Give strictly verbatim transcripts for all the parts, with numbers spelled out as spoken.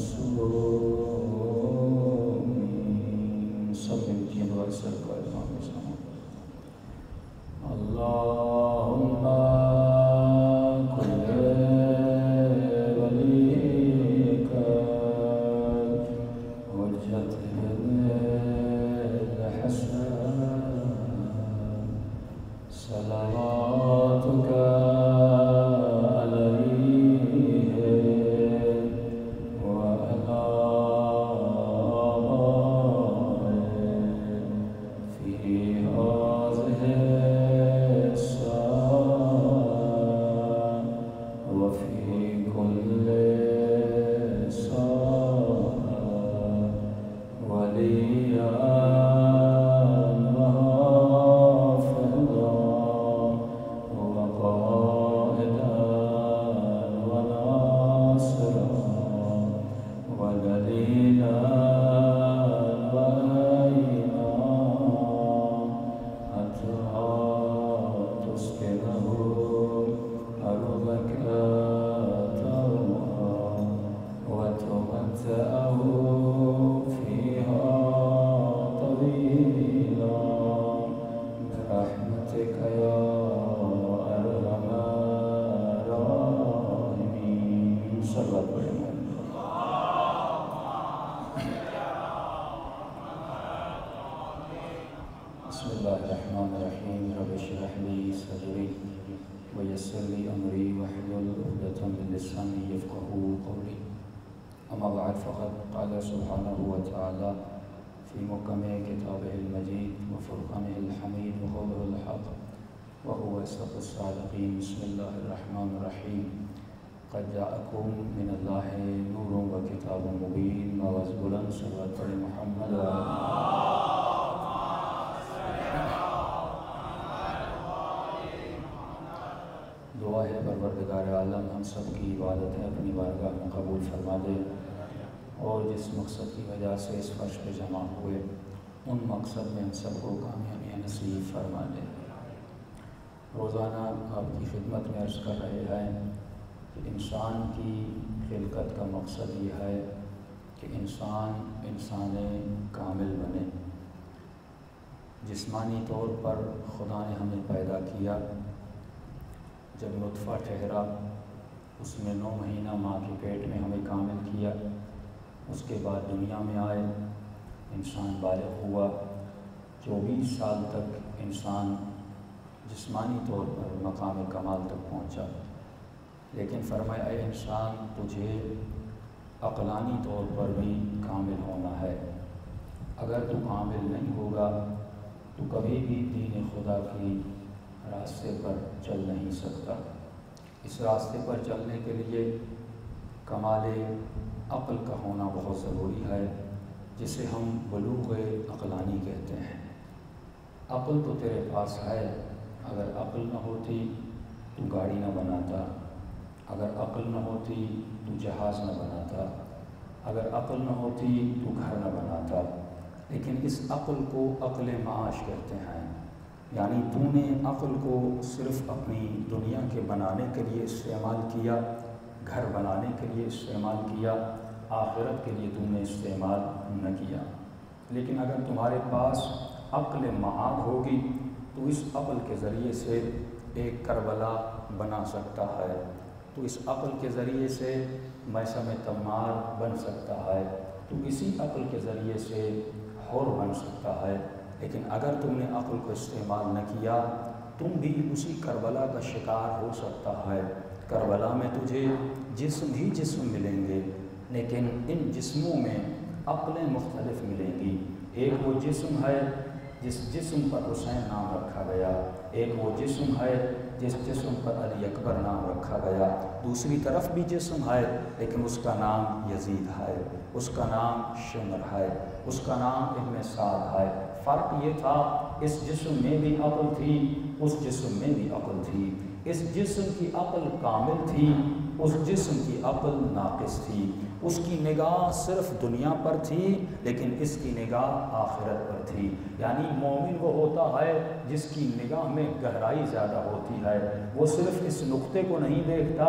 मासूमीन। सब मिलती हैं दुआ सर को इमाम के सामने। अल्लाहुम्मा कुल्ले वलीका हुज्जतिल हसन सलावातुका बिस्मिल्लाहिर्रहमानिर्रहीम रब्बिश इश्रह ली सदरी व यस्सिर ली अमरी वहलुल उक़दतम मिन लिसानी यफ़क़हू क़ौली। अम्मा बअद फ़क़द क़ाला सुब्हानहु व तआला फ़ी मुहकमि किताबिहिल मजीद व फ़ुरक़ानिहिल हमीद व क़ौलिहिल हक़ व हुवा असदक़ुस सादिक़ीन। बिस्मिल्लाहिर्रहमानिर्रहीम। क़द जाअकुम मिनल्लाहि नूरुन व किताबुम मुबीन। आवाज़ बुलंद सल्लल्लाहु अलैहि मुहम्मद। दुआ है परवरदिगार आलम हम सब की इबादत है अपनी बारगाह में कबूल फरमा दे और जिस मकसद की वजह से इस फर्श पे जमा हुए उन मकसद में हम सबको कामयाबी नसीब फरमा दे। रोज़ाना आपकी खिदमत में अर्ज़ कर रहे हैं कि इंसान की खिलकत का मकसद ये है कि इंसान इंसान कामिल बने। जिस्मानी तौर पर खुदा ने हमें पैदा किया, जब नुत्फ़ा ठहरा उसमें नौ महीना माँ के पेट में हमें कामिल किया। उसके बाद दुनिया में आए, इंसान बालिग़ हुआ। चौबीस साल तक इंसान जिस्मानी तौर पर मकाम कमाल तक पहुँचा। लेकिन फरमाया ऐ इंसान तुझे अक़लानी तौर पर भी कामिल होना है। अगर तू कामिल नहीं होगा तो कभी भी दीन खुदा की रास्ते पर चल नहीं सकता। इस रास्ते पर चलने के लिए कमाल अक़ल का होना बहुत ज़रूरी है, जिसे हम बुलूग़ अक़लानी कहते हैं। अक़ल तो तेरे पास है, अगर अक़ल न होती तो गाड़ी न बनाता, अगर अक़ल न होती तो जहाज़ न बनाता, अगर अक़ल न होती तो घर न बनाता। लेकिन इस अक़ल को अक़ल माश कहते हैं, यानी तूने अक़ल को सिर्फ़ अपनी दुनिया के बनाने के लिए इस्तेमाल किया, घर बनाने के लिए इस्तेमाल किया, आखिरत के लिए तूने इस्तेमाल न किया। लेकिन अगर तुम्हारे पास अक़ल माद होगी तो इस अक़ल के ज़रिए से एक करबला बना सकता है, तो इस अक़ल के ज़रिए से मैसम तम्मार बन सकता है, तो इसी अक़ल के ज़रिए से हौर बन सकता है। लेकिन अगर तुमने अक़ल को इस्तेमाल न किया तुम भी उसी करबला का शिकार हो सकता है। करबला में तुझे जिस्म ही जिस्म मिलेंगे, लेकिन इन जिस्मों में अक़लें मुख्तलिफ मिलेंगी। एक वो जिस्म है जिस जिस्म पर हुसैन नाम रखा गया, एक वो जिस्म है जिस जिस्म पर अली अकबर नाम रखा गया, दूसरी तरफ भी जिस्म है लेकिन उसका नाम यजीद है, उसका नाम शिमर है, उसका नाम इब्न साद है। फ़र्क ये था इस जिस्म में भी अक़ल थी, उस जिस्म में भी अक़ल थी। इस जिस्म की अक़ल कामिल थी, उस जिस्म की अक़ल नाक़िस थी। उसकी निगाह सिर्फ़ दुनिया पर थी लेकिन इसकी निगाह आखिरत पर थी। यानी मोमिन वो होता है जिसकी निगाह में गहराई ज़्यादा होती है, वो सिर्फ़ इस नुक्ते को नहीं देखता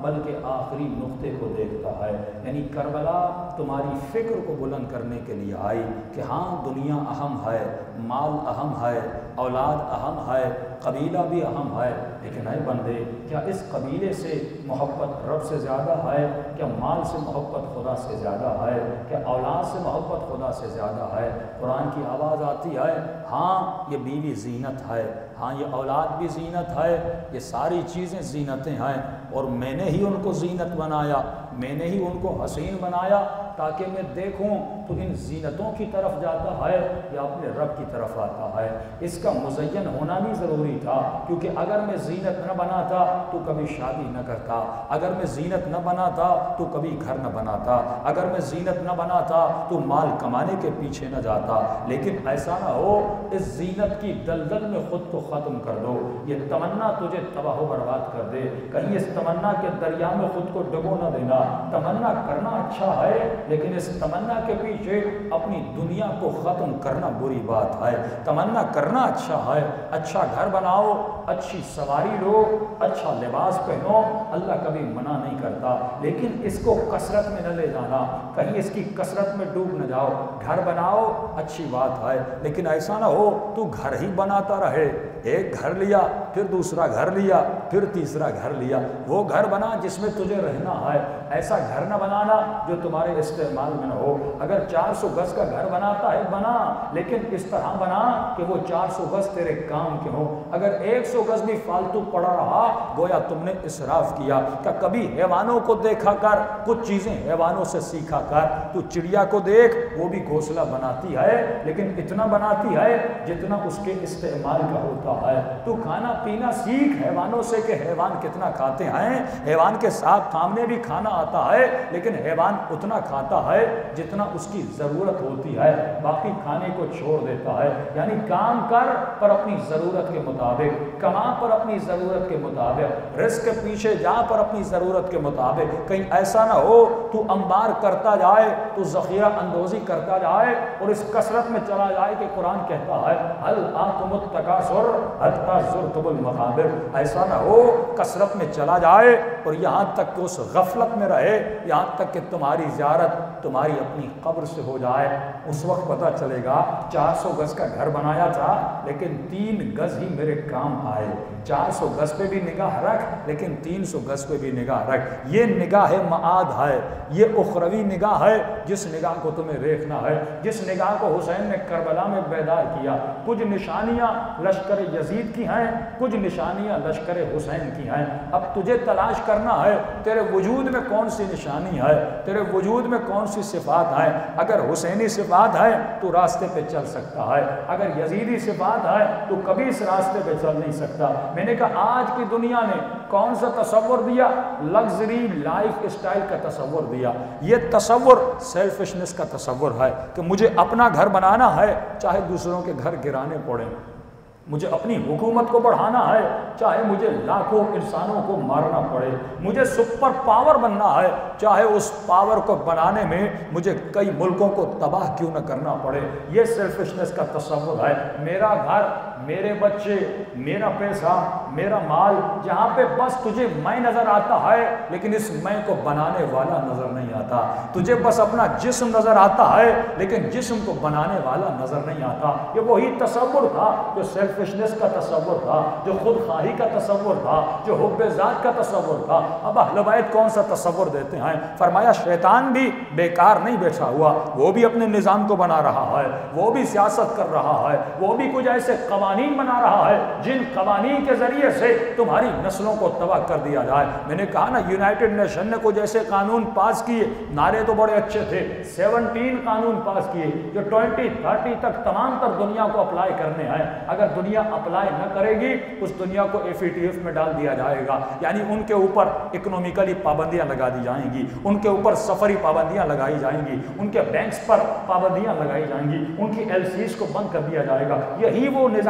बल्कि आखिरी नुक्ते को देखता है। यानी करबला तुम्हारी फ़िक्र को बुलंद करने के लिए आई कि हाँ दुनिया अहम है, माल अहम है, औलाद अहम है, कबीला भी अहम है, लेकिन है बंदे क्या इस कबीले से मोहब्बत रब से ज़्यादा है? क्या माल से मोहब्बत खुदा से ज़्यादा है? क्या औलाद से मोहब्बत खुदा से ज़्यादा है? कुरान की आवाज़ आती है, हाँ ये बीवी ज़ीनत है, हाँ ये औलाद भी ज़ीनत है, ये सारी चीज़ें ज़ीनतें हैं, और मैंने ही उनको ज़ीनत बनाया, मैंने ही उनको हसीन बनाया ताकि मैं देखूं तो इन ज़ीनतों की तरफ जाता है या अपने रब की तरफ आता है। इसका मुज़य्यन होना भी ज़रूरी था, क्योंकि अगर मैं ज़ीनत न बनाता तो कभी शादी न करता, अगर मैं ज़ीनत न बनाता तो कभी घर न बनाता, अगर मैं ज़ीनत न बनाता तो माल कमाने के पीछे न जाता। लेकिन ऐसा ना हो इस ज़ीनत की दलदल में ख़ुद को ख़त्म कर दो, ये तमन्ना तुझे तबाह बर्बाद कर दे, कहीं इस तमन्ना के दरिया में ख़ुद को डुबो न देना। तमन्ना करना अच्छा है, लेकिन इस तमन्ना के पीछे अपनी दुनिया को ख़त्म करना बुरी बात है। तमन्ना करना अच्छा है, अच्छा घर बनाओ, अच्छी सवारी लो, अच्छा लिबास पहनो, अल्लाह कभी मना नहीं करता, लेकिन इसको कसरत में न ले जाना, कहीं इसकी कसरत में डूब न जाओ। घर बनाओ अच्छी बात है, लेकिन ऐसा ना हो तू घर ही बनाता रहे, एक घर लिया फिर दूसरा घर लिया फिर तीसरा घर लिया, वो घर बना जिसमें तुझे रहना है, ऐसा घर न बनाना जो तुम्हारे इस्तेमाल में न हो। अगर चार सौ गज का घर बनाता है बना, लेकिन इस तरह बना कि वो चार सौ गज तेरे काम के हो। अगर एक सौ गज भी फालतू पड़ा रहा गोया तुमने इसराफ किया। क्या कभी हैवानों को देखा कर, कुछ चीज़ें हैवानों से सीखा कर। तू चिड़िया को देख, वो भी घोंसला बनाती है, लेकिन इतना बनाती है जितना उसके इस्तेमाल का होता है। तू खाना पीना सीख हैवानों से कि हैवान कितना खाते हैं। हैवान के साथ सामने भी खाना आता है, लेकिन हैवान उतना खाता है जितना उसकी ज़रूरत होती है, बाकी खाने को छोड़ देता है। यानी काम कर पर अपनी ज़रूरत के मुताबिक, कमा पर अपनी ज़रूरत के मुताबिक, रिस्क के पीछे जा पर अपनी ज़रूरत के मुताबिक। कहीं ऐसा ना हो तू अंबार करता जाए, तू ज़ख़ीरा अंदोज़ी करता जाए और इस कसरत में चला जाए कि कुरान कहता है हल आकुमुत तकासुर हत्ता ज़ुरतुमुल मक़ाबिर। ऐसा ना हो कसरत में चला जाए और यहाँ तक कि उस गफलत में रहे, यहाँ तक कि तुम्हारी ज़ियारत तुम्हारी अपनी कब्र से हो जाए। उस वक्त पता चलेगा चार सौ गज का घर बनाया था, लेकिन तीन गज ही मेरे काम आए। चार सौ गज पे भी निगाह रख, लेकिन तीन सौ गज पे भी निगाह रख। ये निगाह मआद है, ये उखरवी निगाह है, जिस निगाह को तुम्हें देखना है, जिस निगाह को हुसैन ने करबला में बेदार किया। कुछ निशानियाँ लश्कर यजीद की हैं, कुछ निशानियाँ लश्कर हुसैन की हैं। अब तुझे तलाश करना है तेरे वजूद में कौन सी निशानी है, तेरे वजूद में कौन सी सिफात है। अगर हुसैनी सिफात है तो रास्ते पे चल सकता है, अगर यजीदी सिफात है तो कभी इस रास्ते पे चल नहीं सकता। मैंने कहा आज की दुनिया ने कौन सा तसव्वुर दिया, लग्जरी लाइफ स्टाइल का तसव्वुर दिया। ये तसव्वुर सेल्फिशनेस का तसव्वुर है कि मुझे अपना घर बनाना है चाहे दूसरों के घर गिराने पड़े, मुझे अपनी हुकूमत को बढ़ाना है चाहे मुझे लाखों इंसानों को मारना पड़े, मुझे सुपर पावर बनना है चाहे उस पावर को बनाने में मुझे कई मुल्कों को तबाह क्यों न करना पड़े। ये सेल्फिशनेस का तसव्वुर है। मेरा घर, मेरे बच्चे, मेरा पैसा, मेरा माल, जहाँ पे बस तुझे मैं नज़र आता है लेकिन इस मैं को बनाने वाला नज़र नहीं आता। तुझे बस अपना जिस्म नज़र आता है लेकिन जिस्म को बनाने वाला नज़र नहीं आता। ये वही तसव्वुर था जो सेल्फिशनेस का तसव्वुर था, जो खुद खाही का तसव्वुर था, जो हुब्बे ज़ात का तसव्वुर था। अब अहले बैत कौन सा तसव्वुर देते हैं? फरमाया शैतान भी बेकार नहीं बैठा हुआ, वो भी अपने निज़ाम को बना रहा है, वो भी सियासत कर रहा है, वो भी कुछ ऐसे कवानीन बना रहा है जिन कवानीन के जरिए से तुम्हारी नस्लों को तबाह कर दिया जाए। मैंने कहा ना यूनाइटेड नेशन ने कुछ ऐसे कानून पास किए, नारे तो बड़े अच्छे थे, सेवनटीन कानून पास किए जो ट्वेंटी थर्टी तक तमाम तर दुनिया को अप्लाई करने हैं। अगर दुनिया अप्लाई न करेगी उस दुनिया को एफ ए टी एफ में डाल दिया जाएगा, यानी उनके ऊपर इकोनॉमिकली पाबंदियां लगा दी जाएंगी, उनके ऊपर सफरी पाबंदियां लगाई जाएंगी, उनके बैंक्स पर पाबंदियां लगाई जाएंगी, उनकी एल सी एस को बंद कर दिया जाएगा। यही वो निजाम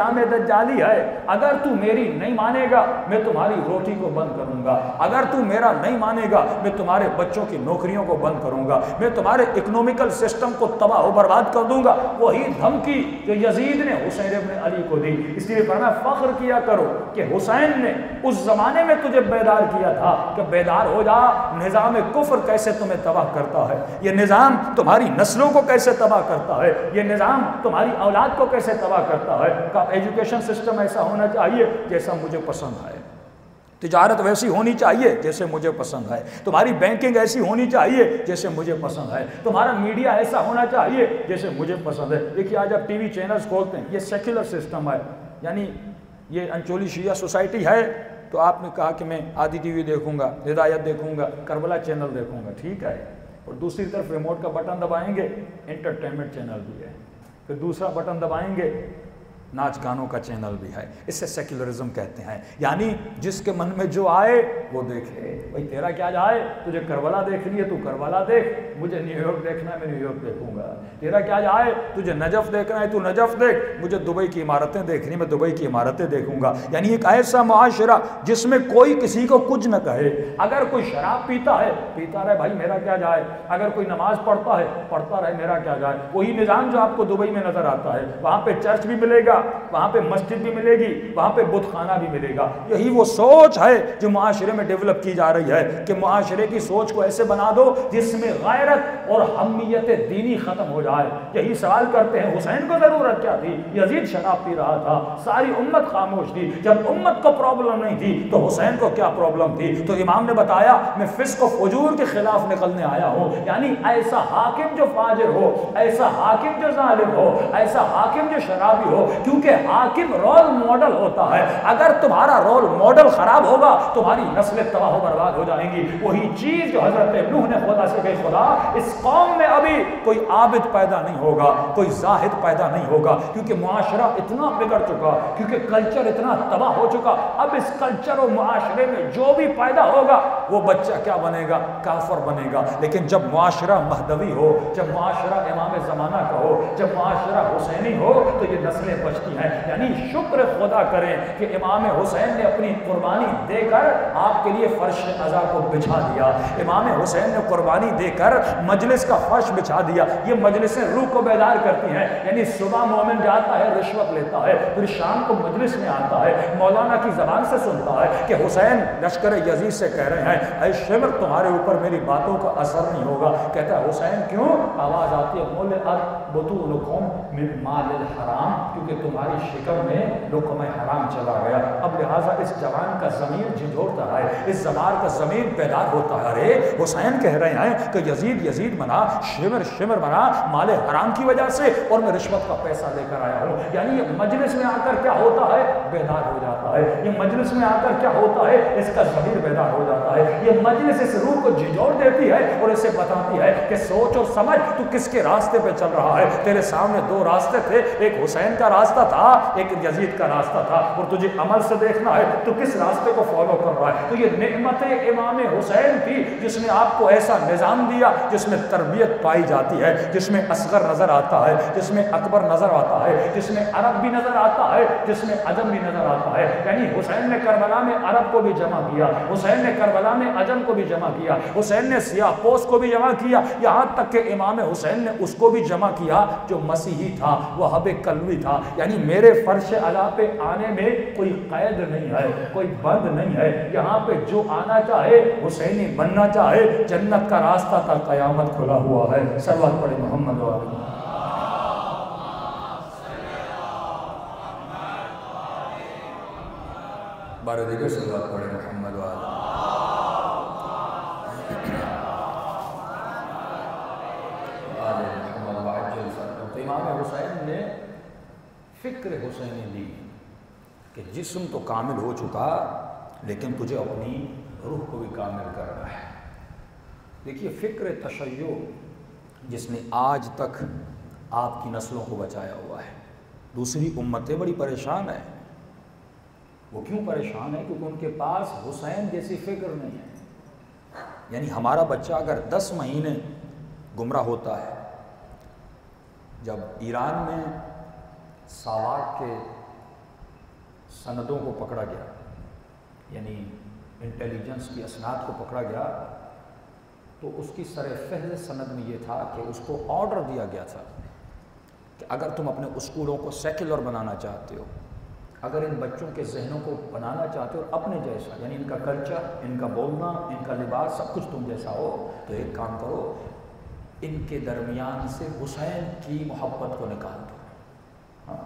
निज़ाम दज्जाली है, अगर तू मेरी नहीं मानेगा मैं तुम्हारी रोटी को बंद करूंगा, अगर तू मेरा नहीं मानेगा मैं तुम्हारे बच्चों की नौकरियों को बंद करूंगा, मैं तुम्हारे इकोनॉमिकल सिस्टम को तबाह बर्बाद कर दूंगा। वही धमकी जो यजीद ने हुसैन इब्न अली को दी। इसलिए फरमाया फख्र किया करो कि हुसैन ने उस जमाने में तुझे बेदार किया था कि बेदार हो जा, निज़ाम कुफ्र कैसे तुम्हें तबाह करता है, ये निज़ाम तुम्हारी नस्लों को कैसे तबाह करता है, ये निज़ाम तुम्हारी औलाद को कैसे तबाह करता है। का एजुकेशन सिस्टम ऐसा होना चाहिए जैसा मुझे पसंद है, तिजारत वैसी होनी चाहिए जैसे मुझे पसंद है, तुम्हारी बैंकिंग ऐसी होनी चाहिए जैसे मुझे पसंद है, तुम्हारा मीडिया ऐसा होना चाहिए जैसे मुझे पसंद है। देखिए आज आप टीवी चैनल्स खोलते हैं, ये सेक्युलर सिस्टम है, यानी ये अंचोली शिया सोसाइटी है तो आपने कहा कि मैं आदि टीवी देखूंगा, हिदायत देखूंगा, करबला चैनल देखूंगा, ठीक है, और दूसरी तरफ रिमोट का बटन दबाएंगे एंटरटेनमेंट चैनल भी है, फिर दूसरा बटन दबाएंगे नाच गानों का चैनल भी है। इससे सेक्युलरिज्म कहते हैं, यानी जिसके मन में जो आए वो देखे। भाई तेरा क्या जाए, तुझे करबला देखनी है तू करबला देख, मुझे न्यूयॉर्क देखना है मैं न्यूयॉर्क देखूंगा। तेरा क्या जाए, तुझे नजफ देखना है तू नजफ देख, मुझे दुबई की इमारतें देखनी मैं दुबई की इमारतें देखूंगा। यानी एक ऐसा मुआशरा जिसमें कोई किसी को कुछ न कहे। अगर कोई शराब पीता है पीता रहे, भाई मेरा क्या जाए, अगर कोई नमाज पढ़ता है पढ़ता रहे, मेरा क्या जाए। वही निज़ाम जो आपको दुबई में नजर आता है, वहां पे चर्च भी मिलेगा, वहां पे मस्जिद भी मिलेगी, वहां पे बुतखाना भी मिलेगा। यही वो सोच है जो मुआशरे में डेवलप की जा रही है कि मुआशरे की सोच को ऐसे बना दो जिसमें गैरत और हम्मियत दीनी खत्म हो जाए। यही सवाल करते हैं हुसैन को जरूरत क्या थी, यजीद शराब पी रहा था, सारी उम्मत खामोश थी, जब उम्मत को प्रॉब्लम नहीं थी तो हुसैन को क्या प्रॉब्लम थी। तो इमाम ने बताया मैं फिस्क और फुजूर के खिलाफ निकलने आया हूं, यानी ऐसा हाकिम जो फाजिर हो, ऐसा हाकिम जो जालिम हो, ऐसा हाकिम जो शराबी हो, क्योंकि हाकिम रोल मॉडल होता है। अगर तुम्हारा रोल मॉडल खराब होगा तुम्हारी नस्लें तबाह बर्बाद हो जाएंगी। वही चीज जो हजरत नूह ने खुदा से कही, खुदा इस कौम में अभी कोई आबिद पैदा नहीं होगा, कोई जाहिद पैदा नहीं होगा, क्योंकि मुआशरा इतना बिगड़ चुका, क्योंकि कल्चर इतना तबाह हो चुका। अब इस कल्चर और मुआशरे में जो भी पैदा होगा वो बच्चा क्या बनेगा, काफर बनेगा। लेकिन जब मुआशरा महदवी हो, जब मुआशरा इमाम ज़माना का हो, जब मुआशरा हुसैनी हो तो ये नस्लें बचती हैं। यानी शुक्र खुदा करें कि इमाम हुसैन ने अपनी कुर्बानी देकर आपके लिए फर्श अज़ा को बिछा दिया। इमाम हुसैन ने कुर्बानी देकर मजलिस का फर्श बिछा दिया। ये मजलिसें रूह को बेदार करती हैं। यानी सुबह मोमिन जाता है रिश्वत लेता है, फिर शाम को मजलिस में आता है, मौलाना की जबान से सुनता है कि हुसैन लश्कर यजीद से कह रहे हैं ऐ शिमर तुम्हारे ऊपर मेरी बातों का असर नहीं होगा। कहता है हुसैन क्यों, आवाज़ आती है बोले अब बतूलुकुम मिन मालिल हराम, क्योंकि तुम्हारी शिकम में लुक़्मा हराम चला गया। अब लिहाजा इस जवान का ज़मीर झिझोरता है, इस जमार का ज़मीर पैदा होता है। अरे हुसैन कह रहे हैं कि यजीद यजीद बना, शिमर शिमर बना माले हराम की वजह से, और मैं रिश्वत का पैसा लेकर आया हूँ। यानी ये मजलिस में आकर क्या होता है, बेदार हो जाता है। ये मजलिस में आकर क्या होता है, इसका ज़मीर बेदार हो जाता है। ये मजलिस इस रूह को झिझोर देती है और इसे बताती है कि सोच और समझ तू किसके रास्ते पे चल रहा है। तेरे सामने दो रास्ते थे, एक हुसैन का रास्ता था, एक यजीद का रास्ता था, और तुझे अमल से देखना है तो किस रास्ते को फॉलो कर रहा है। तो ये नेमत इमाम हुसैन थी जिसने आपको ऐसा निज़ाम दिया जिसमें तरबियत पाई जाती है, जिसमें असगर नजर आता है, जिसमें अकबर नजर आता है, जिसमें अरब भी नजर आता है, जिसमें अजम भी नजर आता है। यानी हुसैन ने करबला में अरब को भी जमा किया, हुसैन ने करबला में अजम को भी जमा किया, हुसैन ने सियापोस को भी जमा किया, यहाँ तक कि इमाम हुसैन ने उसको भी जमा किया जो मसीही था, वह हबे कलवी था। यानी मेरे फर्श अला पे आने में कोई कैद नहीं है, कोई बंद नहीं है। यहाँ पे जो आना चाहे, हुसैनी बनना चाहे, जन्नत का रास्ता था, कयामत खुला हुआ है। सल्लल्लाहु अलैहि मोहम्मद वाले बारह देखिए सल्लल्लाहु अलैहि मोहम्मद वाले। तो इमाम हुसैन ने फिक्र हुसैनी दी कि जिस्म तो कामिल हो चुका लेकिन तुझे अपनी रूह को भी कामिल करना है। देखिए फिक्र तशय्यो जिसने आज तक आपकी नस्लों को बचाया हुआ है। दूसरी उम्मतें बड़ी परेशान है। वो क्यों परेशान है? क्योंकि उनके पास हुसैन जैसी फिक्र नहीं है। यानी हमारा बच्चा अगर दस महीने गुमराह होता है, जब ईरान में सावाक के सनदों को पकड़ा गया, यानी इंटेलिजेंस की असनाद को पकड़ा गया, तो उसकी सर-ए-फ़हरिस्त सनद में ये था कि उसको ऑर्डर दिया गया था कि अगर तुम अपने स्कूलों को सेक्युलर बनाना चाहते हो, अगर इन बच्चों के जहनों को बनाना चाहते हो अपने जैसा, यानी इनका कल्चर, इनका बोलना, इनका लिबास, सब कुछ तुम जैसा हो, तो एक काम करो, इनके दरमियान से हुसैन की मोहब्बत को निकाल दो। हाँ,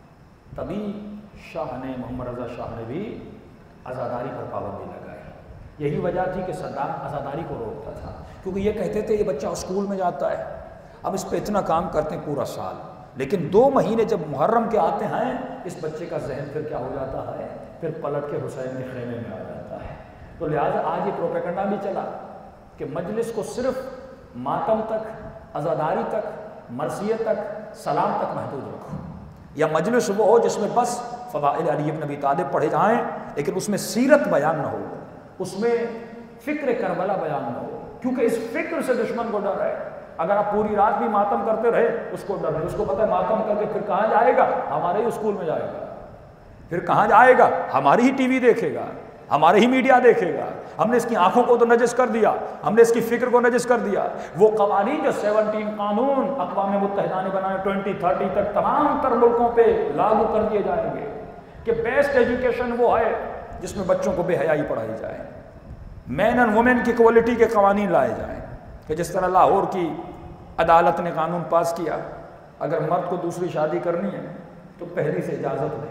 तभी शाह ने, मोहम्मद रज़ा शाह ने भी आज़ादारी पर पाबंदी लगाई। यही वजह थी कि सद्दाम आज़ादारी को रोकता था, क्योंकि ये कहते थे ये बच्चा स्कूल में जाता है, अब इस पर इतना काम करते हैं पूरा साल, लेकिन दो महीने जब मुहर्रम के आते हैं, इस बच्चे का जहन फिर क्या हो जाता है, फिर पलट के हुसैन के खेमे में आ जाता है। तो लिहाजा आज ये प्रोपेगेंडा भी चला कि मजलिस को सिर्फ मातम तक, आज़ादारी तक, मरसियत तक, सलाम तक महदूद रखो, या मजलिस वो हो जिसमें बस फ़दाइल अली इब्न अबी तालिब पढ़े जाएँ, लेकिन उसमें सीरत बयान न हो, उसमें फ़िक्र करबला बयान न हो, क्योंकि इस फिक्र से दुश्मन को डर है। अगर आप पूरी रात भी मातम करते रहे, उसको डर है, उसको पता है मातम करके फिर कहाँ जाएगा, हमारे ही स्कूल में जाएगा, फिर कहाँ जाएगा, हमारी ही टीवी देखेगा, हमारे ही मीडिया देखेगा। हमने इसकी आंखों को तो नजिस कर दिया, हमने इसकी फिक्र को नजिस कर दिया। वो कवानीन जो सेवनटीन कानून अक़वाम मुत्तहिदा ने बनाए ट्वेंटी थर्टी तक तमाम तर मुल्कों पे लागू कर दिए जाएंगे कि बेस्ट एजुकेशन वो है जिसमें बच्चों को बेहयाई पढ़ाई जाए, मैन एंड वुमेन की इक्वलिटी के कवानीन लाए जाएँ, कि जिस तरह लाहौर की अदालत ने कानून पास किया, अगर मर्द को दूसरी शादी करनी है तो पहली से इजाज़त ले,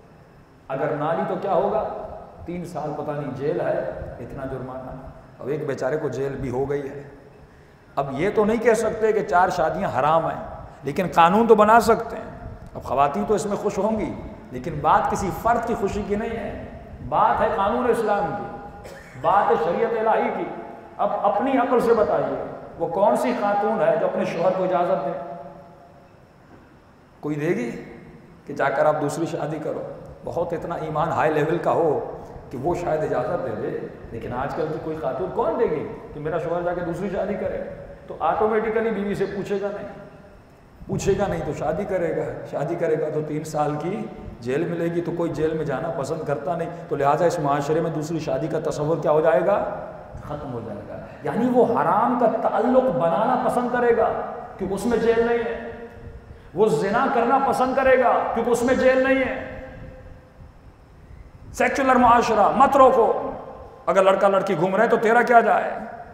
अगर ना ली तो क्या होगा, तीन साल पता नहीं जेल है, इतना जुर्माना। अब एक बेचारे को जेल भी हो गई है। अब ये तो नहीं कह सकते कि चार शादियां हराम हैं, लेकिन कानून तो बना सकते हैं। अब ख़वातीन तो इसमें खुश होंगी, लेकिन बात किसी फ़र्द की खुशी की नहीं है, बात है कानून इस्लाम की, बात है शरीयत इलाही की। अब अपनी अक्ल से बताइए वो कौन सी खातून है जो अपने शोहर को इजाज़त दे? कोई देगी कि जाकर आप दूसरी शादी करो? बहुत इतना ईमान हाई लेवल का हो कि वो शायद इजाज़त दे दे, लेकिन आजकल की कोई खातून कौन देगी कि मेरा शोहर जाके दूसरी शादी करे? तो ऑटोमेटिकली बीवी से पूछेगा नहीं, पूछेगा नहीं तो शादी करेगा, शादी करेगा तो तीन साल की जेल मिलेगी, तो कोई जेल में जाना पसंद करता नहीं। तो लिहाजा इस माशरे में दूसरी शादी का तस्वुर क्या हो जाएगा, ख़त्म हो जाएगा। यानी वो हराम का ताल्लुक बनाना पसंद करेगा क्योंकि उसमें जेल नहीं है, वो जिना करना पसंद करेगा क्योंकि उसमें जेल नहीं है। सेक्युलर मुआशरा मत रोको, अगर लड़का लड़की घूम रहे हैं तो तेरा क्या जाए?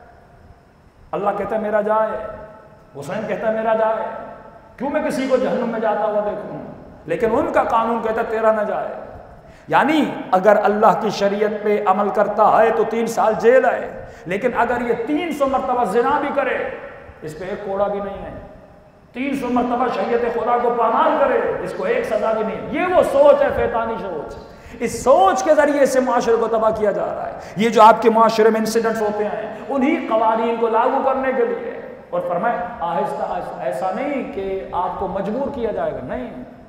अल्लाह कहता है मेरा जाए, हुसैन कहता है मेरा जाए, क्यों मैं किसी को जहन्नुम में जाता हुआ देखूं? लेकिन उनका कानून कहता है तेरा ना जाए। यानी अगर अल्लाह की शरीयत पे अमल करता है तो तीन साल जेल है, लेकिन अगर ये तीन सौ मरतबा जिना भी करे, इस पे एक कोड़ा भी नहीं है। तीन सौ मरतबा शरीयत खुदा को पामाल करे, इसको एक सजा भी नहीं। ये वो सोच है, फैतानी सोच। इस सोच के जरिए से माशरे को तबाह किया जा रहा है। ये जो आपके माशरे में इंसिडेंट्स होते हैं उन्हीं कवानीन को लागू करने के लिए, और फरमाए आहिस्ता आहिस्ता, ऐसा नहीं कि आपको मजबूर किया जाएगा, नहीं,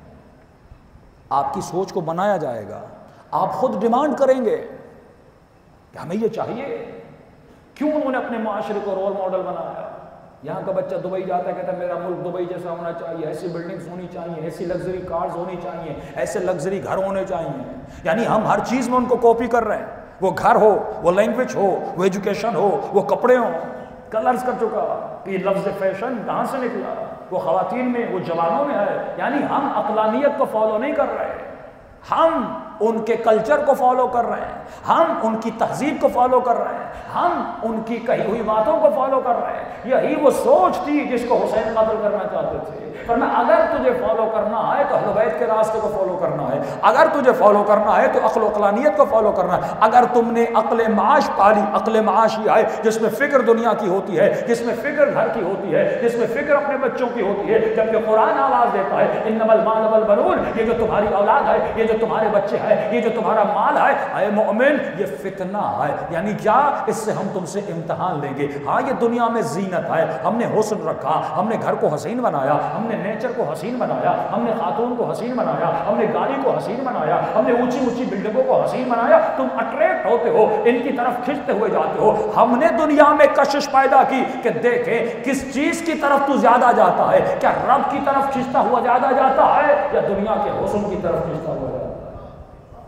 आपकी सोच को बनाया जाएगा। आप खुद डिमांड करेंगे कि हमें ये चाहिए। क्यों उन्होंने अपने माशरे को रोल मॉडल बनाया? यहाँ का बच्चा दुबई जाता है, कहता है मेरा मुल्क दुबई जैसा होना चाहिए, ऐसी बिल्डिंग्स होनी चाहिए, ऐसी लग्जरी कार्स होनी चाहिए, ऐसे लग्जरी घर होने चाहिए। यानी हम हर चीज़ में उनको कॉपी कर रहे हैं, वो घर हो, वो लैंग्वेज हो, वो एजुकेशन हो, वो कपड़े हों। कलर्स कर चुका ये लफ्ज़ फैशन कहाँ से निकला? वो ख़वातीन में, वो जवानों में है। यानी हम अक़लानियत को फॉलो नहीं कर रहे, हम उनके कल्चर को फॉलो कर रहे हैं, हम उनकी तहजीब को फॉलो कर रहे हैं, हम उनकी कही हुई बातों को फॉलो कर रहे हैं। यही वो सोच थी जिसको हुसैन कत्ल करना चाहते थे। वरना अगर तुझे फॉलो करना है तो अहले बैत के रास्ते को फॉलो करना है, अगर तुझे फॉलो करना है तो अक्ल अक़लानियत को फॉलो करना है। अगर तुमने अक्ल माश पाली, अक्ल माश ही है जिसमें फ़िक्र दुनिया की होती है, जिसमें फ़िक्र घर की होती है, जिसमें फ़िक्र अपने बच्चों की होती है, जबकि कुरान आवाज़ देता है इन्नमल माल वल बनून, ये जो तुम्हारी औलाद है, ये जो तुम्हारे बच्चे हैं, ये जो तुम्हारा माल है, ऐ मोमिन ये फितना है। यानी क्या? इससे हम तुमसे इम्तिहान लेंगे। हाँ, ये दुनिया में जीनत है, हमने हुस्न रखा, हमने घर को हसीन बनाया, हमने नेचर को हसीन बनाया, हमने खातून को हसीन बनाया, हमने गाड़ी को हसीन बनाया, हमने ऊंची ऊंची बिल्डिंगों को हसीन बनाया। तुम अट्रैक्ट होते हो, इनकी तरफ खिंचते हुए जाते हो। हमने दुनिया में कशिश पैदा की कि देखें किस चीज की तरफ तू ज्यादा जाता है, क्या रब की तरफ खिंचता हुआ ज्यादा जाता है या दुनिया के हुस्न की तरफ खिंचता हुआ जाता है?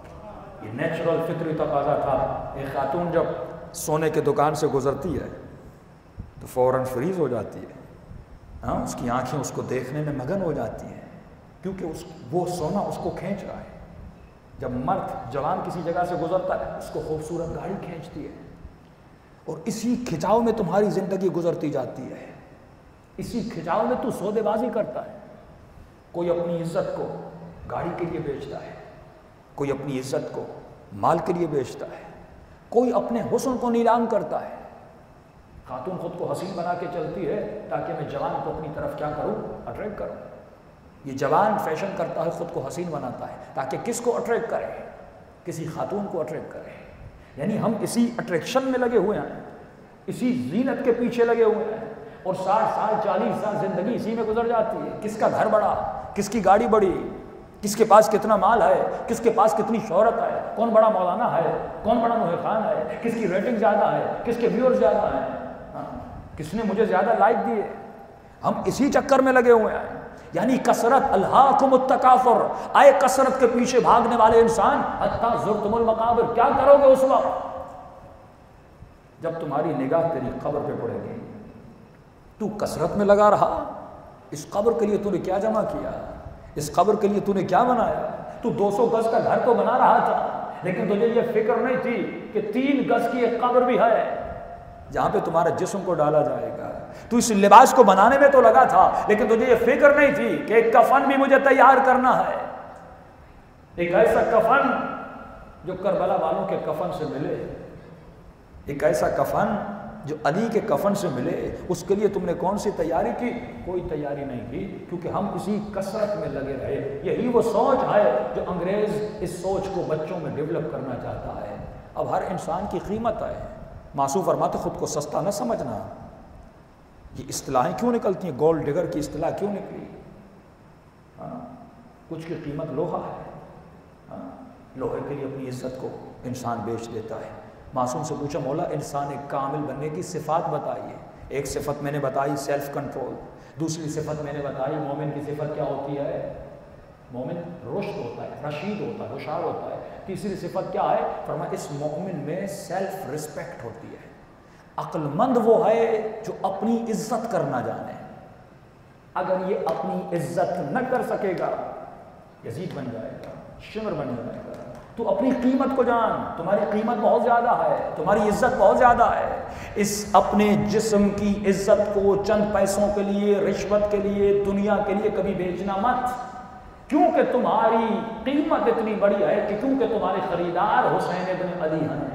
नेचुरल फितरी तकाजा था। एक खातून जब सोने के दुकान से गुजरती है तो फ़ौरन फ्रीज हो जाती है। हाँ, उसकी आंखें उसको देखने में मगन हो जाती हैं, क्योंकि उस वो सोना उसको खींच रहा है। जब मर्द जवान किसी जगह से गुजरता है, उसको खूबसूरत गाड़ी खींचती है, और इसी खिंचाव में तुम्हारी ज़िंदगी गुजरती जाती है। इसी खिंचाव में तू सौदेबाजी करता है। कोई अपनी इज्जत को गाड़ी के लिए बेचता है, कोई अपनी इज्जत को माल के लिए बेचता है, कोई अपने हुस्न को नीलाम करता है। खातून खुद को हसीन बना के चलती है ताकि मैं जवान को अपनी तरफ क्या करूं, अट्रैक्ट करूं। ये जवान फैशन करता है, खुद को हसीन बनाता है ताकि किसको अट्रैक्ट करे, किसी खातून को अट्रैक्ट करे। यानी हम इसी अट्रैक्शन में लगे हुए हैं, इसी जीनत के पीछे लगे हुए हैं, और साठ साल चालीस साल जिंदगी इसी में गुजर जाती है। किसका घर बड़ा, किसकी गाड़ी बड़ी, किसके पास कितना माल है, किसके पास कितनी शोहरत है, कौन बड़ा मौलाना है, कौन बड़ा नूहे खान है, किसकी रेटिंग ज़्यादा है, किसके व्यूअर्स ज़्यादा है, हाँ, किसने मुझे ज़्यादा लाइक दिए। हम इसी चक्कर में लगे हुए हैं। यानी कसरत, अल्हाकुमुत तकासुर, आए कसरत के पीछे भागने वाले इंसान, हत्ता ज़ुरतुमुल मकाबिर। क्या करोगे उस वक्त जब तुम्हारी निगाह तेरी कब्र पे पड़ेगी? तू कसरत में लगा रहा, इस कब्र के लिए तूने क्या जमा किया, इस कब्र के लिए तूने क्या बनाया? तू दो सौ गज का घर तो बना रहा था, लेकिन तुझे ये फिक्र नहीं थी कि तीन गज की एक कब्र भी है जहां पे तुम्हारे जिस्म को डाला जाएगा। तू इस लिबास को बनाने में तो लगा था, लेकिन तुझे ये फिक्र नहीं थी कि एक कफन भी मुझे तैयार करना है। एक ऐसा कफन जो करबला वालों के कफन से मिले, एक ऐसा कफन जो अली के कफन से मिले, उसके लिए तुमने कौन सी तैयारी की? कोई तैयारी नहीं की, क्योंकि हम इसी कसरत में लगे रहे। यही वो सोच है जो अंग्रेज इस सोच को बच्चों में डेवलप करना चाहता है। अब हर इंसान की कीमत है। मासूम फरमाते खुद को सस्ता न समझना। ये इस्तिलाहें क्यों निकलती हैं? गोल्ड डिगर की इस्तिलाह क्यों निकली? हाँ, कुछ की कीमत लोहा है। हाँ, लोहे के लिए अपनी इज्जत को इंसान बेच देता है। मासूम से पूछा, मौला इंसान एक कामिल बनने की सिफ़ात बताइए। एक सिफ़त मैंने बताई सेल्फ कंट्रोल, दूसरी सिफ़त मैंने बताई मोमिन की सिफ़त क्या होती है? मोमिन रुश्द होता है, रशीद होता है, होशियार होता है। तीसरी सिफ़त क्या है? फरमाया इस मोमिन में सेल्फ रिस्पेक्ट होती है। अक्लमंद वो है जो अपनी इज्जत करना जाने। अगर ये अपनी इज्जत न कर सकेगा, यजीद बन जाएगा, शिमर बन जाएगा। तू अपनी कीमत को जान, तुम्हारी कीमत बहुत ज़्यादा है, तुम्हारी इज्जत बहुत ज़्यादा है। इस अपने जिस्म की इज्जत को चंद पैसों के लिए, रिश्वत के लिए, दुनिया के लिए कभी बेचना मत, क्योंकि तुम्हारी कीमत इतनी बड़ी है कि क्योंकि तुम्हारे खरीदार हुसैन इब्न अली हैं।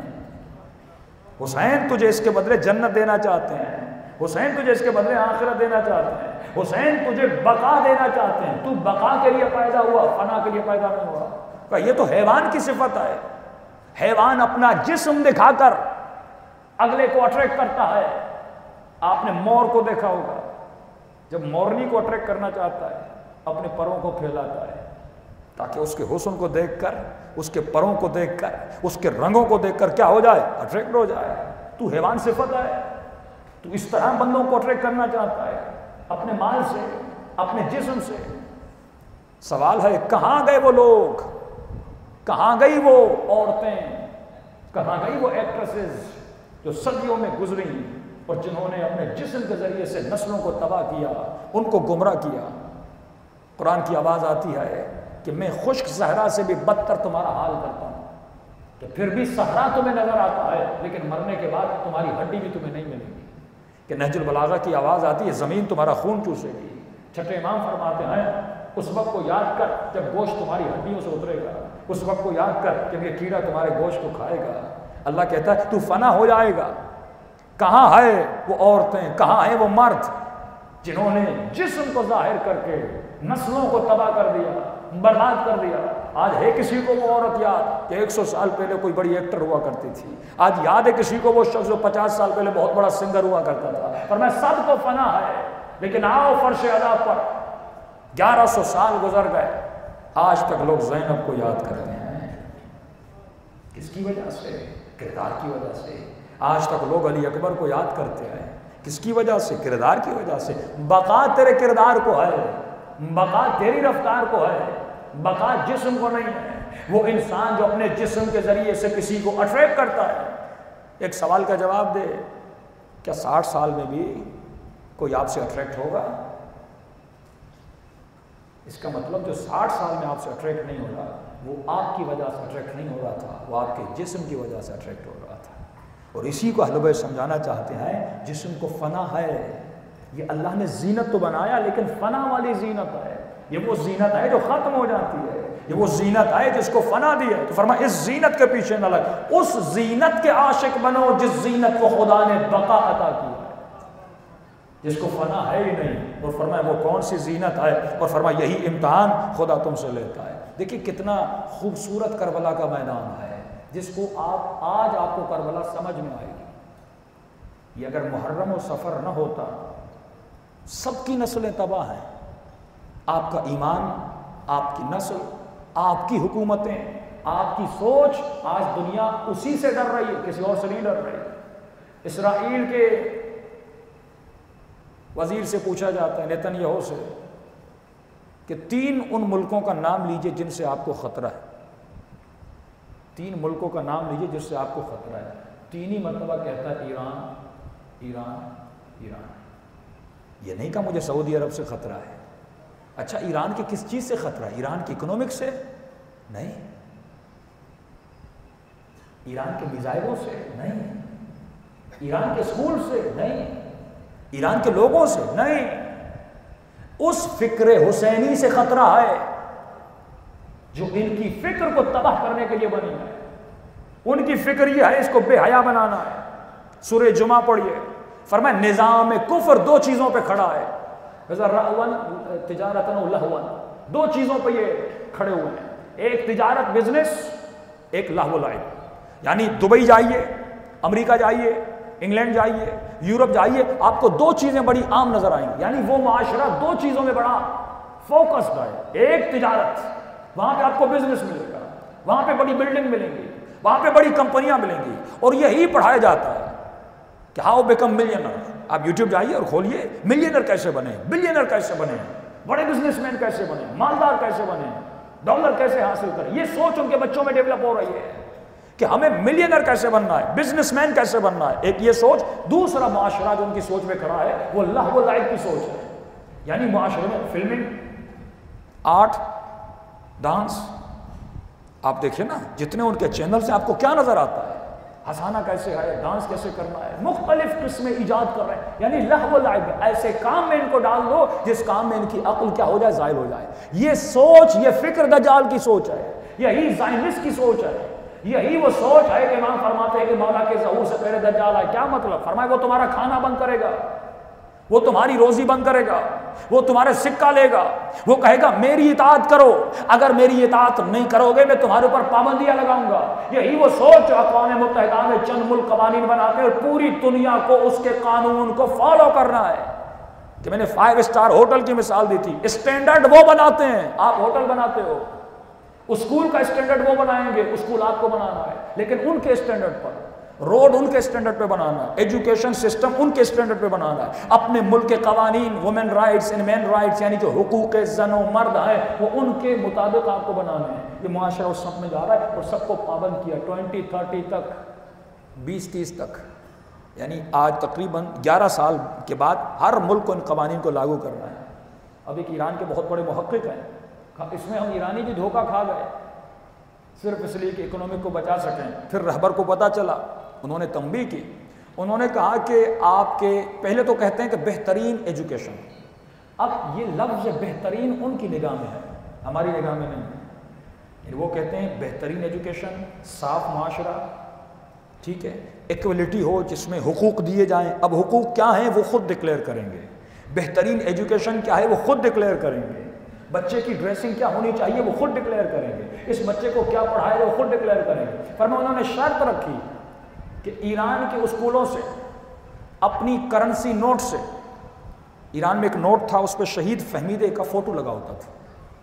हुसैन तुझे इसके बदले जन्नत देना चाहते हैं, हुसैन तुझे इसके बदले आखिरत देना चाहते हैं, हुसैन तुझे बका देना चाहते हैं। तू बका के लिए पैदा हुआ, फना के लिए पैदा नहीं हुआ। ये तो हैवान की सिफत है। हैवान अपना जिस्म दिखाकर अगले को अट्रैक्ट करता है। आपने मोर को देखा होगा, जब मोरनी को अट्रैक्ट करना चाहता है अपने परों को फैलाता है ताकि उसके हुस्न को देखकर, उसके परों को देखकर, उसके रंगों को देखकर क्या हो जाए? अट्रैक्ट हो जाए। तू हैवान सिफत है। तू इस तरह बंदों को अट्रैक्ट करना चाहता है अपने माल से, अपने जिस्म से। सवाल है कहां गए वो लोग, कहां गई वो औरतें, कहां गई वो एक्ट्रेसेस जो सदियों में गुजरी और जिन्होंने अपने जिस्म के जरिए से नस्लों को तबाह किया, उनको गुमराह किया। कुरान की आवाज़ आती है कि मैं खुश्क सहरा से भी बदतर तुम्हारा हाल करता हूँ, तो फिर भी सहरा तुम्हें नजर आता है, लेकिन मरने के बाद तुम्हारी हड्डी भी तुम्हें नहीं मिलेगी। कि नहजुल बलागा की आवाज़ आती है ज़मीन तुम्हारा खून चूसेगी। छठे इमाम फरमाते हैं उस वक्त को याद कर जब गोश्त तुम्हारी हड्डियों से उतरेगा, उस वक्त को याद कर जब ये कीड़ा तुम्हारे गोश्त को खाएगा। अल्लाह कहता है तू फना हो जाएगा। कहाँ है वो औरतें, कहाँ है वो मर्द जिन्होंने जिस्म को जाहिर करके नस्लों को तबाह कर दिया, बर्बाद कर दिया। आज है किसी को वो औरत याद कि एक सौ साल पहले कोई बड़ी एक्टर हुआ करती थी? आज याद है किसी को वो शख्स जो पचास साल पहले बहुत बड़ा सिंगर हुआ करता था? पर मैं सब तो फना है, लेकिन आओ फर्श अदा पर ग्यारह सौ साल गुजर गए, आज तक लोग ज़ैनब को याद करते हैं। किसकी वजह से? किरदार की वजह से। आज तक लोग अली अकबर को याद करते हैं, किसकी वजह से? किरदार की वजह से। बका तेरे किरदार को है, बका तेरी रफ्तार को है, बका जिस्म को नहीं है। वो इंसान जो अपने जिस्म के जरिए से किसी को अट्रैक्ट करता है। एक सवाल का जवाब दे, क्या साठ साल में भी कोई आपसे अट्रैक्ट होगा? इसका मतलब जो साठ साल में आपसे अट्रैक्ट नहीं हो रहा, वो आपकी वजह से अट्रैक्ट नहीं हो रहा था, वो आपके जिस्म की वजह से अट्रैक्ट हो रहा था। और इसी को अहले बैत समझाना चाहते हैं, जिस्म को फना है, ये अल्लाह ने जीनत तो बनाया लेकिन फना वाली जीनत है। ये वो जीनत है जो खत्म हो जाती है, ये वो जीनत है जिसको फना दी है। तो फरमाया इस जीनत के पीछे न लग, उस जीनत के आशिक बनो जिस जीनत को खुदा ने बका अता किया, जिसको फना है ही नहीं। और फरमाया वो कौन सी जीनत है, और फरमाया यही इम्तिहान खुदा तुमसे लेता है। देखिए कितना खूबसूरत करबला का मैदान है, जिसको आप आज आपको करबला समझ में आएगी। ये अगर मुहर्रम और सफ़र न होता, सबकी नस्लें तबाह हैं। आपका ईमान, आपकी नस्ल, आपकी हुकूमतें, आपकी सोच, आज दुनिया उसी से डर रही है, किसी और से नहीं डर रही। इसराइल के वजीर से पूछा जाता है, नेतन्याहू से, कि तीन उन मुल्कों का नाम लीजिए जिनसे आपको खतरा है। तीन मुल्कों का नाम लीजिए जिससे आपको खतरा है। तीन ही मरतबा कहता है ईरान, ईरान, ईरान। ये नहीं कहा मुझे सऊदी अरब से खतरा है। अच्छा, ईरान की किस चीज से खतरा है? ईरान की इकोनॉमिक्स से नहीं, ईरान के मिसाइलों से नहीं, ईरान के स्कूल से नहीं, ईरान के लोगों से नहीं, उस फिक्र हुसैनी से खतरा है जो इनकी फिक्र को तबाह करने के लिए बनी है। उनकी फिक्र यह है, इसको बेहया बनाना है। सूरह जुमा पढ़िए, फरमाया निजाम कुफर दो चीजों पे खड़ा है, तिजारतन व लहवन, दो चीजों पे ये खड़े हुए हैं। एक तिजारत बिजनेस, एक लहव लाइब। यानी दुबई जाइए, अमेरिका जाइए, इंग्लैंड जाइए, यूरोप जाइए, आपको दो चीजें बड़ी आम नजर आएंगी। यानी वो माशरा दो चीजों में बड़ा फोकस्ड है। एक तिजारत, वहां पे आपको बिजनेस मिलेगा, वहां पे बड़ी बिल्डिंग मिलेंगी, वहां पे बड़ी कंपनियां मिलेंगी, और यही पढ़ाया जाता है कि हाउ बिकम मिलियनर। आप यूट्यूब जाइए और खोलिए, मिलियनर कैसे बने, बिलियनर कैसे बने, बड़े बिजनेसमैन कैसे बने, मालदार कैसे बने, डॉलर कैसे हासिल करें। ये सोच उनके बच्चों में डेवलप हो रही है कि हमें मिलियनर कैसे बनना है, बिजनेसमैन कैसे बनना है। एक ये सोच। दूसरा माशरा जो उनकी सोच में खड़ा है, वो लहव व लाइब की सोच है। यानी माशरे में फिल्मिंग, आर्ट, डांस, आप देखिए ना जितने उनके चैनल से आपको क्या नजर आता है, हंसाना कैसे है, डांस कैसे करना है, मुख्तलिफ किस्में ईजाद कर रहे हैं। यानी लहव लाइब, ऐसे काम में इनको डाल दो जिस काम में इनकी अक्ल क्या हो जाए, जाहिल हो जाए। ये सोच, ये फिक्र दज्जाल की सोच है, यही ज़ायनिस्ट की सोच है, यही वो सोच है कि इमाम फरमाते हैं कि मौला के ज़हूर से पहले दज्जाल आए। क्या मतलब? फरमाए वो तुम्हारा खाना बंद करेगा, वो तुम्हारी रोजी बंद करेगा, वो तुम्हारे सिक्का लेगा, वो कहेगा मेरी इताअत करो, अगर मेरी इताअत नहीं करोगे मैं तुम्हारे ऊपर पाबंदियां लगाऊंगा। यही वो सोच जो अक़वाम मुत्तहिदा में चंद मुल्क कवानीन बनाते हैं और पूरी दुनिया को उसके कानून को फॉलो करना है। कि मैंने फाइव स्टार होटल की मिसाल दी थी, स्टैंडर्ड वो बनाते हैं, आप होटल बनाते हो, स्कूल का स्टैंडर्ड वो बनाएंगे, स्कूल आपको बनाना है, लेकिन उनके स्टैंडर्ड पर, रोड उनके स्टैंडर्ड पे बनाना है, एजुकेशन सिस्टम उनके स्टैंडर्ड पे बनाना है, अपने मुल्क के कवानीन, women rights and men rights, यानी जो हुकूक ज़न व मर्द है वो उनके मुताबिक आपको बनाना है। ये मुआशरा उस सब में जा रहा है और सबको पाबंद किया ट्वेंटी थर्टी तक, बीस तीस तक, यानी आज तकरीबन ग्यारह साल के बाद हर मुल्क को इन कवानीन को लागू करना है। अब एक ईरान के बहुत बड़े मुहक्किक हैं, इसमें हम ईरानी भी धोखा खा गए सिर्फ इसलिए कि इकोनॉमी को बचा सकें। फिर रहबर को पता चला, उन्होंने तंबीह की, उन्होंने कहा कि आपके, पहले तो कहते हैं कि बेहतरीन एजुकेशन, अब ये लफ्ज़ बेहतरीन उनकी निगाह में है, हमारी निगाह में नहीं। वो कहते हैं बेहतरीन एजुकेशन, साफ माशरा, ठीक है, इक्वलिटी हो जिसमें हुकूक दिए जाएं। अब हुकूक क्या हैं वो खुद डिक्लेयर करेंगे, बेहतरीन एजुकेशन क्या है वो खुद डिक्लेयर करेंगे, बच्चे की ड्रेसिंग क्या होनी चाहिए वो खुद डिक्लेयर करेंगे, इस बच्चे को क्या पढ़ाएगा वो खुद डिक्लेयर करेंगे। पर उन्होंने शर्त रखी कि ईरान के स्कूलों से अपनी करेंसी नोट से, ईरान में एक नोट था उस पर शहीद फहमीदे का फोटो लगा होता था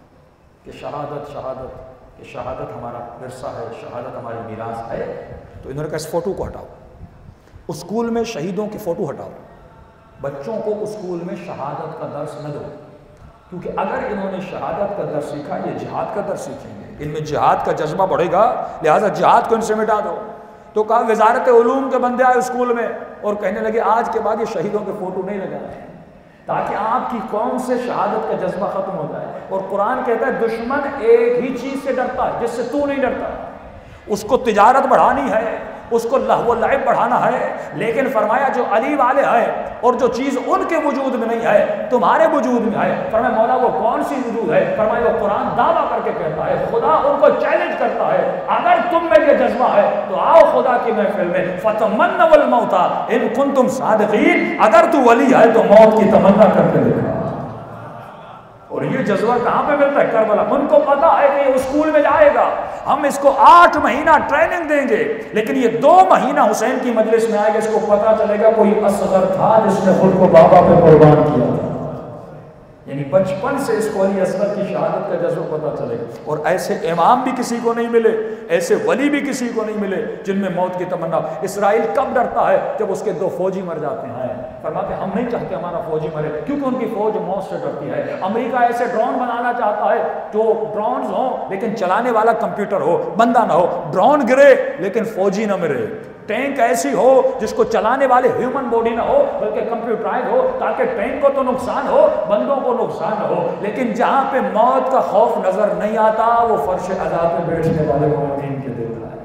कि शहादत शहादत कि शहादत हमारा विरसा है, शहादत हमारी मीरास है। तो इन्होंने कहा इस फोटो को हटाओ, स्कूल में शहीदों के फोटो हटाओ, बच्चों को स्कूल में शहादत का दर्स न दो। क्योंकि अगर इन्होंने शहादत का दर्स सीखा, ये जिहाद का दर्स सीखेंगे, इनमें जिहाद का जज्बा बढ़ेगा, लिहाजा जिहाद को इनसे मिटा दो। तो कहा वजारत उलूम के बंदे आए स्कूल में और कहने लगे आज के बाद ये शहीदों के फोटो नहीं लगाए, ताकि आपकी कौम से शहादत का जज्बा खत्म हो जाए। और कुरान कहता है दुश्मन एक ही चीज से डरता है जिससे तू नहीं डरता, उसको तिजारत बढ़ानी है, उसको लहव लाइब बढ़ाना है। लेकिन फरमाया जो अली वाले हैं और जो चीज उनके वजूद में नहीं है तुम्हारे वजूद में है, फरमाया मौला वो कौन सी वजूद है? फरमाया वो कुरान दावा करके कहता है, खुदा उनको चैलेंज करता है, अगर तुम में ये जज्बा है तो आओ खुदा की महफिल में, फतमन्नवल मौता इन कुंतुम सादिकीन, अगर तू वली है तो मौत की तमन्ना करके दिखा। और ये जज्बा कहां पे मिलता है? करबला। उनको पता है कि ये स्कूल में जाएगा, हम इसको आठ महीना ट्रेनिंग देंगे, लेकिन ये दो महीना हुसैन की मजलिस में आएगा, इसको पता चलेगा कोई असगर था जिसने खुद को बाबा पे कुर्बान किया था। यानी बचपन से इसको अली असगर की शहादत का जज्बा पता चलेगा। और ऐसे इमाम भी किसी को नहीं मिले, ऐसे वली भी किसी को नहीं मिले जिनमें मौत की तमन्ना। इसराइल कब डरता है? जब उसके दो फौजी मर जाते हैं। फरमाते हम नहीं चाहते हमारा फौजी मरे, क्योंकि उनकी फौज मौत से डरती है। अमेरिका ऐसे ड्रोन बनाना चाहता है जो ड्रोन हो लेकिन चलाने वाला कंप्यूटर हो, बंदा ना हो, ड्रोन गिरे लेकिन फौजी ना मरे। टैंक ऐसी हो जिसको चलाने वाले ह्यूमन बॉडी ना हो बल्कि कंप्यूटराइज हो, ताकि टैंक को तो नुकसान हो, बंदों को नुकसान ना हो। लेकिन जहां पे मौत का खौफ नजर नहीं आता वो फर्श अज़ाब पे बैठने वाले मोमिन के दिल है।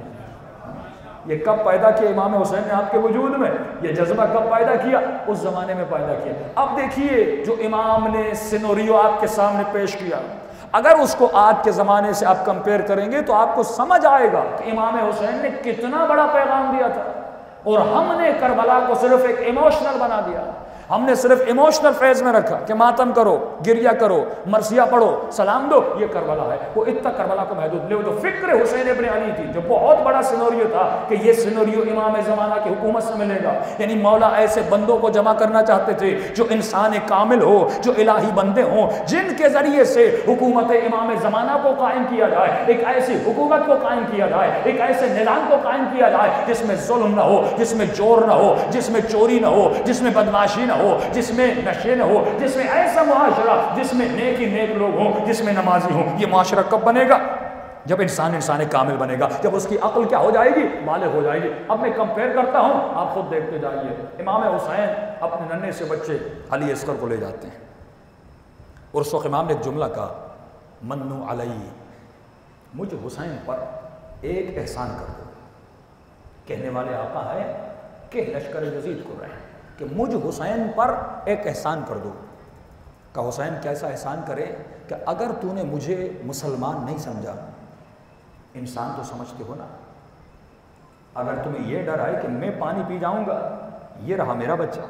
ये कब पैदा किया इमाम हुसैन ने आपके वजूद में? ये जज्बा कब पैदा किया? उस जमाने में पैदा किया। अब देखिए जो इमाम ने सिनोरियो आपके सामने पेश किया, अगर उसको आज के ज़माने से आप कंपेयर करेंगे तो आपको समझ आएगा कि इमाम हुसैन ने कितना बड़ा पैगाम दिया था। और हमने करबला को सिर्फ एक इमोशनल बना दिया, हमने सिर्फ इमोशनल फेज में रखा कि मातम करो, गिरिया करो, मरसिया पढ़ो, सलाम दो, ये करबला है। वो इतना करबला को महदूद ले, जो फिक्र हुसैन इब्न अली थी, जो बहुत बड़ा सिनोरियो था कि ये सिनोरियो इमाम ज़माना की हुकूमत से मिलेगा। यानी मौला ऐसे बंदों को जमा करना चाहते थे जो इंसान कामिल हो, जो इलाही बंदे हों, जिनके जरिए से हुकूमत इमाम ज़माना को कायम किया जाए, एक ऐसी हुकूमत को कायम किया जाए, एक ऐसे निज़ाम को कायम किया जाए जिसमें जुल्म ना हो, जिसमें जोर ना हो, जिसमें चोरी ना हो, जिसमें बदमाशी हो, जिसमें नशे न हो, जिसमें ऐसा मुआशरा जिसमें नेक ही नेक लोग हों, जिसमें नमाजी हों। ये मुआशरा कब बनेगा? जब इंसान इंसान कामिल बनेगा, जब उसकी अक्ल क्या हो जाएगी? बालिग हो जाएगी। अब मैं कंपेयर करता हूं, आप खुद देखते जाइए। इमाम हुसैन अपने नन्हे से बच्चे अली असगर को ले जाते हैं और उस वक्त इमाम ने एक जुमला कहा, मन्नू अलई, मुझ हुसैन पर एक एहसान कर दो। कहने वाले आका है कि लश्कर यजीद को रहे कि मुझ हुसैन पर एक एहसान कर दो। का हुसैन कैसा एहसान करे कि अगर तूने मुझे मुसलमान नहीं समझा, इंसान तो समझते हो ना, अगर तुम्हें यह डर है कि मैं पानी पी जाऊंगा, ये रहा मेरा बच्चा,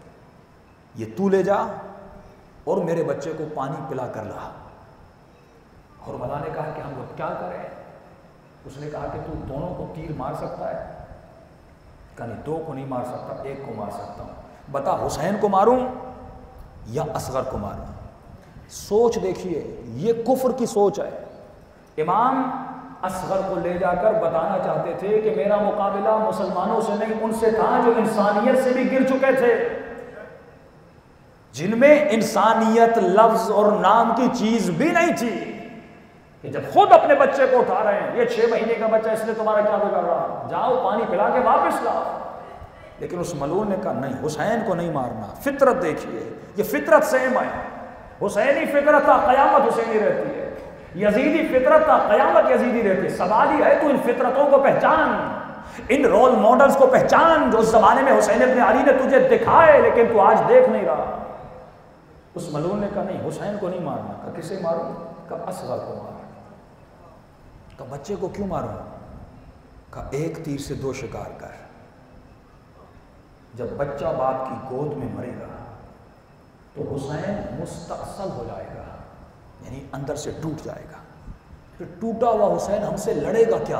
ये तू ले जा और मेरे बच्चे को पानी पिला कर ला। और मौला ने कहा कि हम लोग क्या करें? उसने कहा कि तू दोनों को तीर मार सकता है? कहीं दो को नहीं मार सकता, एक को मार सकता हूं। बता हुसैन को मारूं या असगर को मारूं? सोच देखिए, ये कुफ्र की सोच है। इमाम असगर को ले जाकर बताना चाहते थे कि मेरा मुकाबला मुसलमानों से नहीं, उनसे था जो इंसानियत से भी गिर चुके थे, जिनमें इंसानियत लफ्ज और नाम की चीज भी नहीं थी। कि जब खुद अपने बच्चे को उठा रहे हैं, ये छह महीने का बच्चा, इसने तुम्हारा क्या बिगाड़ रहा, जाओ पानी पिला के वापस लाओ। लेकिन उस मलून ने कहा नहीं, हुसैन को नहीं मारना। फितरत देखिए, ये फितरत सेम है। हुसैनी फितरत था, कयामत हुसैनी रहती है। यजीदी फितरत था, कयामत यजीदी रहती है। सवाल ही है तू इन फितरतों को पहचान, इन रोल मॉडल्स को पहचान जो उस जमाने में हुसैन इब्न अली ने तुझे दिखाए, लेकिन तू आज देख नहीं रहा। उस मलून ने कहा नहीं, हुसैन को नहीं मारना। कहा किसे मारूं? कहा असगर को मार। का बच्चे को क्यों मारूं? का एक तीर से दो शिकार कर। जब बच्चा बाप की गोद में मरेगा तो हुसैन मुस्तअसल हो जाएगा, यानी अंदर से टूट जाएगा। तो टूटा हुआ हुसैन हमसे लड़ेगा क्या?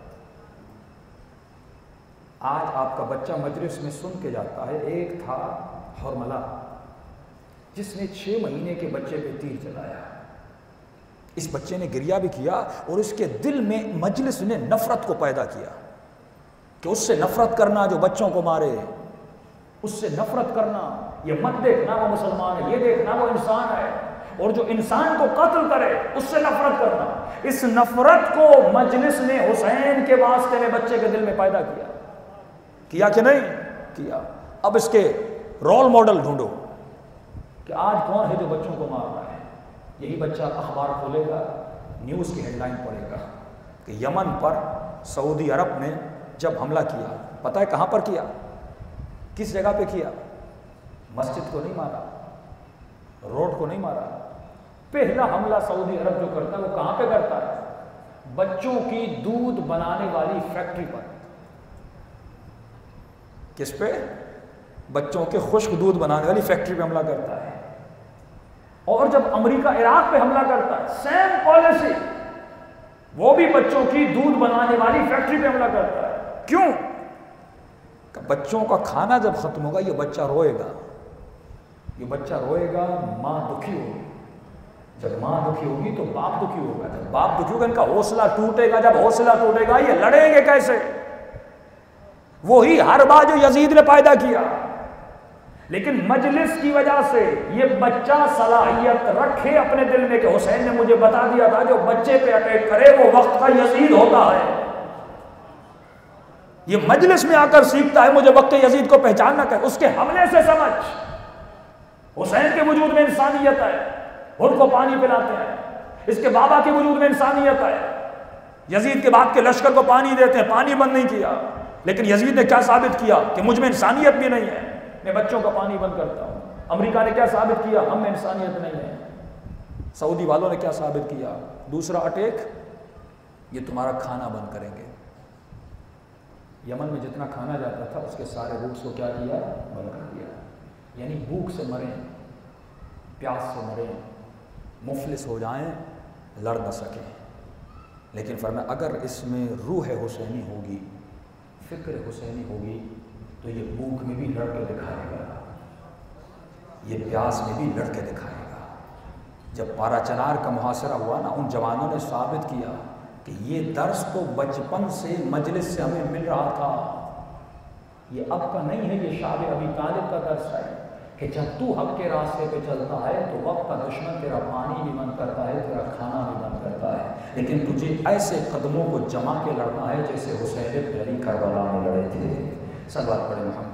आज आपका बच्चा मजलिस में सुन के जाता है, एक था हरमला जिसने छह महीने के बच्चे पे तीर चलाया। इस बच्चे ने गिरिया भी किया और उसके दिल में मजलिस ने नफरत को पैदा किया कि उससे नफरत करना जो बच्चों को मारे, उससे नफरत करना, ये मत देखना वो मुसलमान है, ये देखना वो इंसान है। और जो इंसान को कत्ल करे उससे नफरत करना। इस नफरत को मजलिस ने हुसैन के वास्ते में बच्चे के दिल में पैदा किया किया कि नहीं किया। अब इसके रोल मॉडल ढूंढो कि आज कौन है जो बच्चों को मार रहा है। यही बच्चा अखबार खोलेगा, न्यूज़ की हेडलाइन पढ़ेगा कि यमन पर सऊदी अरब ने जब हमला किया, पता है कहां पर किया, किस जगह पे किया? मस्जिद को नहीं मारा, रोड को नहीं मारा। पहला हमला सऊदी अरब जो करता है वो कहां पे करता है? बच्चों की दूध बनाने वाली फैक्ट्री पर। किस पे? बच्चों के खुश्क दूध बनाने वाली फैक्ट्री पे हमला करता है। और जब अमेरिका इराक पे हमला करता है, सेम पॉलिसी, वो भी बच्चों की दूध बनाने वाली फैक्ट्री पे हमला करता है। क्यों? बच्चों का खाना जब खत्म होगा ये बच्चा रोएगा, ये बच्चा रोएगा, मां दुखी होगी। जब मां दुखी होगी तो बाप दुखी होगा, जब बाप दुखी होगा इनका हौसला टूटेगा, जब हौसला टूटेगा ये लड़ेंगे कैसे? वही हर बार जो यजीद ने पैदा किया। लेकिन मजलिस की वजह से ये बच्चा सलाहियत रखे अपने दिल में कि हुसैन ने मुझे बता दिया था जो बच्चे पे अटैक करे वो वक्त का यजीद होता है। ये मजलिस में आकर सीखता है मुझे वक्त यजीद को पहचानना कर। उसके हमले से समझ हुसैन के वजूद में इंसानियत है, उनको पानी पिलाते हैं। इसके बाबा के वजूद में इंसानियत है, यजीद के बाप के लश्कर को पानी देते हैं, पानी बंद नहीं किया। लेकिन यजीद ने क्या साबित किया कि मुझ में इंसानियत भी नहीं है, मैं बच्चों का पानी बंद करता हूं। अमेरिका ने क्या साबित किया? हम में इंसानियत नहीं है। सऊदी वालों ने क्या साबित किया? दूसरा अटैक, ये तुम्हारा खाना बंद करेंगे। यमन में जितना खाना जाता था उसके सारे रूट्स को क्या किया? बंद कर दिया। यानी भूख से मरें, प्यास से मरें, मुफलिस हो जाएं, लड़ न सकें। लेकिन फरमाया अगर इसमें रूह हुसैनी होगी, फिक्र हुसैनी होगी, तो ये भूख में भी लड़ के दिखाएगा, ये प्यास में भी लड़ के दिखाएगा। जब पाराचनार का मुहासरा हुआ ना, उन जवानों ने साबित किया कि ये दर्स तो बचपन से मजलिस से हमें मिल रहा था, ये अब का नहीं है, ये शाब अबी तालिब का दर्स है कि जब तू हक के रास्ते पे चलता है तो वक्त का दुश्मन तेरा पानी भी बंद करता है, तेरा खाना भी बंद करता है। लेकिन तुझे ऐसे कदमों को जमा के लड़ना है जैसे हुसैन इब्न अली करबला में लड़े थे। सल्लल्लाहु अलैहि वसल्लम।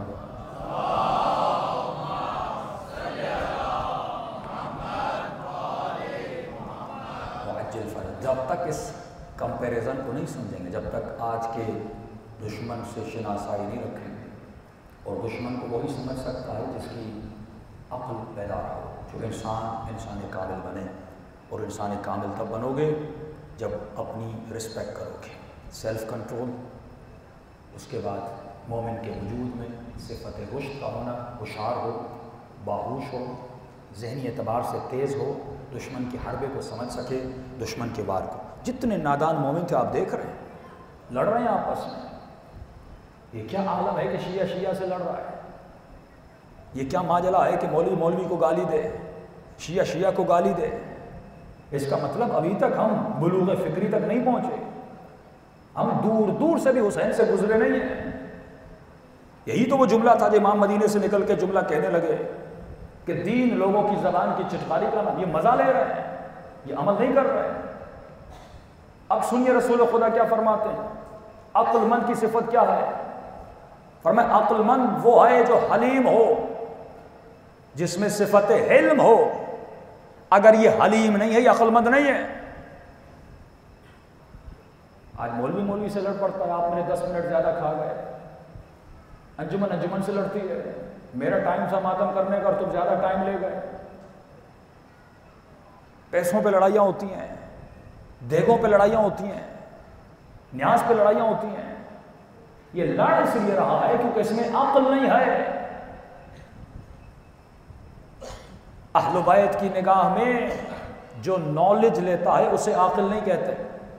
जब तक इस कंपैरिजन को नहीं समझेंगे, जब तक आज के दुश्मन से शनासाई नहीं रखेंगे, और दुश्मन को वही समझ सकता है जिसकी अक्ल पैदा हो, जो इंसान इंसान कामिल बने। और इंसान कामिल तब बनोगे जब अपनी रिस्पेक्ट करोगे, सेल्फ कंट्रोल। उसके बाद मोमिन के वजूद में सिफ़त रुश्द का होना, होशियार हो, बाहूश हो, ज़हनी एतबार से तेज़ हो, दुश्मन की हरबे को समझ सके, दुश्मन के वार को। जितने नादान मोमिन थे आप देख रहे हैं, लड़ रहे हैं आपस में। ये क्या आलम है कि शिया शिया से लड़ रहा है? ये क्या माजला है कि मौलवी मौलवी को गाली दे, शिया शिया को गाली दे? इसका मतलब अभी तक हम बुलूग़ फ़िक्री तक नहीं पहुंचे, हम दूर दूर से भी हुसैन से गुजरे नहीं हैं। यही तो वो जुमला था जो इमाम मदीने से निकल के जुमला कहने लगे कि दीन लोगों की ज़बान की चिटकारी का नाम। ये मज़ा ले रहे हैं, ये अमल नहीं कर रहे हैं। अब सुनिए रसूल खुदा क्या फरमाते हैं, अक्लमंद की सिफत क्या है? फरमाया अक्लमंद वो है जो हलीम हो, जिसमें सिफत हिल्म हो। अगर ये हलीम नहीं है, ये अक्लमंद नहीं है। आज मौलवी मौलवी से लड़ पड़ता है, आप मेरे दस मिनट ज्यादा खा गए। अंजुमन अंजुमन से लड़ती है, मेरा टाइम था मातम करने का और तुम ज्यादा टाइम ले गए। पैसों पे लड़ाइयां होती हैं, देगों पे लड़ाइयां होती हैं, न्यास पे लड़ाइयां होती हैं। ये लड़ इसलिए रहा है क्योंकि इसमें अक्ल नहीं है। अहले बैत की निगाह में जो नॉलेज लेता है उसे आकिल नहीं कहते।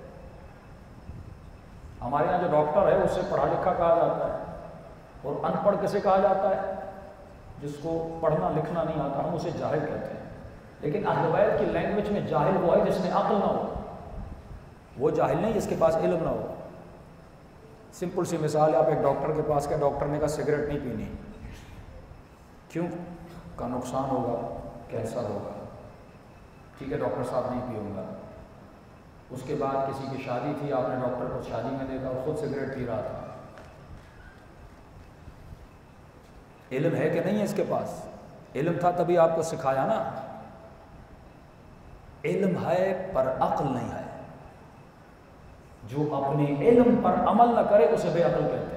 हमारे यहाँ जो डॉक्टर है उसे पढ़ा लिखा कहा जाता है, और अनपढ़ किसे कहा जाता है? जिसको पढ़ना लिखना नहीं आता, हम उसे जाहिल कहते हैं। लेकिन अहले बैत की लैंग्वेज में जाहिल वो है जिसमें अक्ल ना हो, वो जाहिल नहीं जिसके पास इल्म ना हो। सिंपल सी मिसाल है, आप एक डॉक्टर के पास गए, डॉक्टर ने कहा सिगरेट नहीं पीनी, क्यों? का नुकसान होगा, कैंसर होगा। ठीक है डॉक्टर साहब नहीं पीऊँगा। उसके बाद किसी की शादी थी, आपने डॉक्टर को शादी में देखा और खुद सिगरेट पी रहा था। इल्म है कि नहीं है इसके पास? इल्म था तभी आपको सिखाया ना। इल्म है पर अक्ल नहीं है। जो अपने इल्म पर अमल न करे उसे बेअक्ल कहते हैं।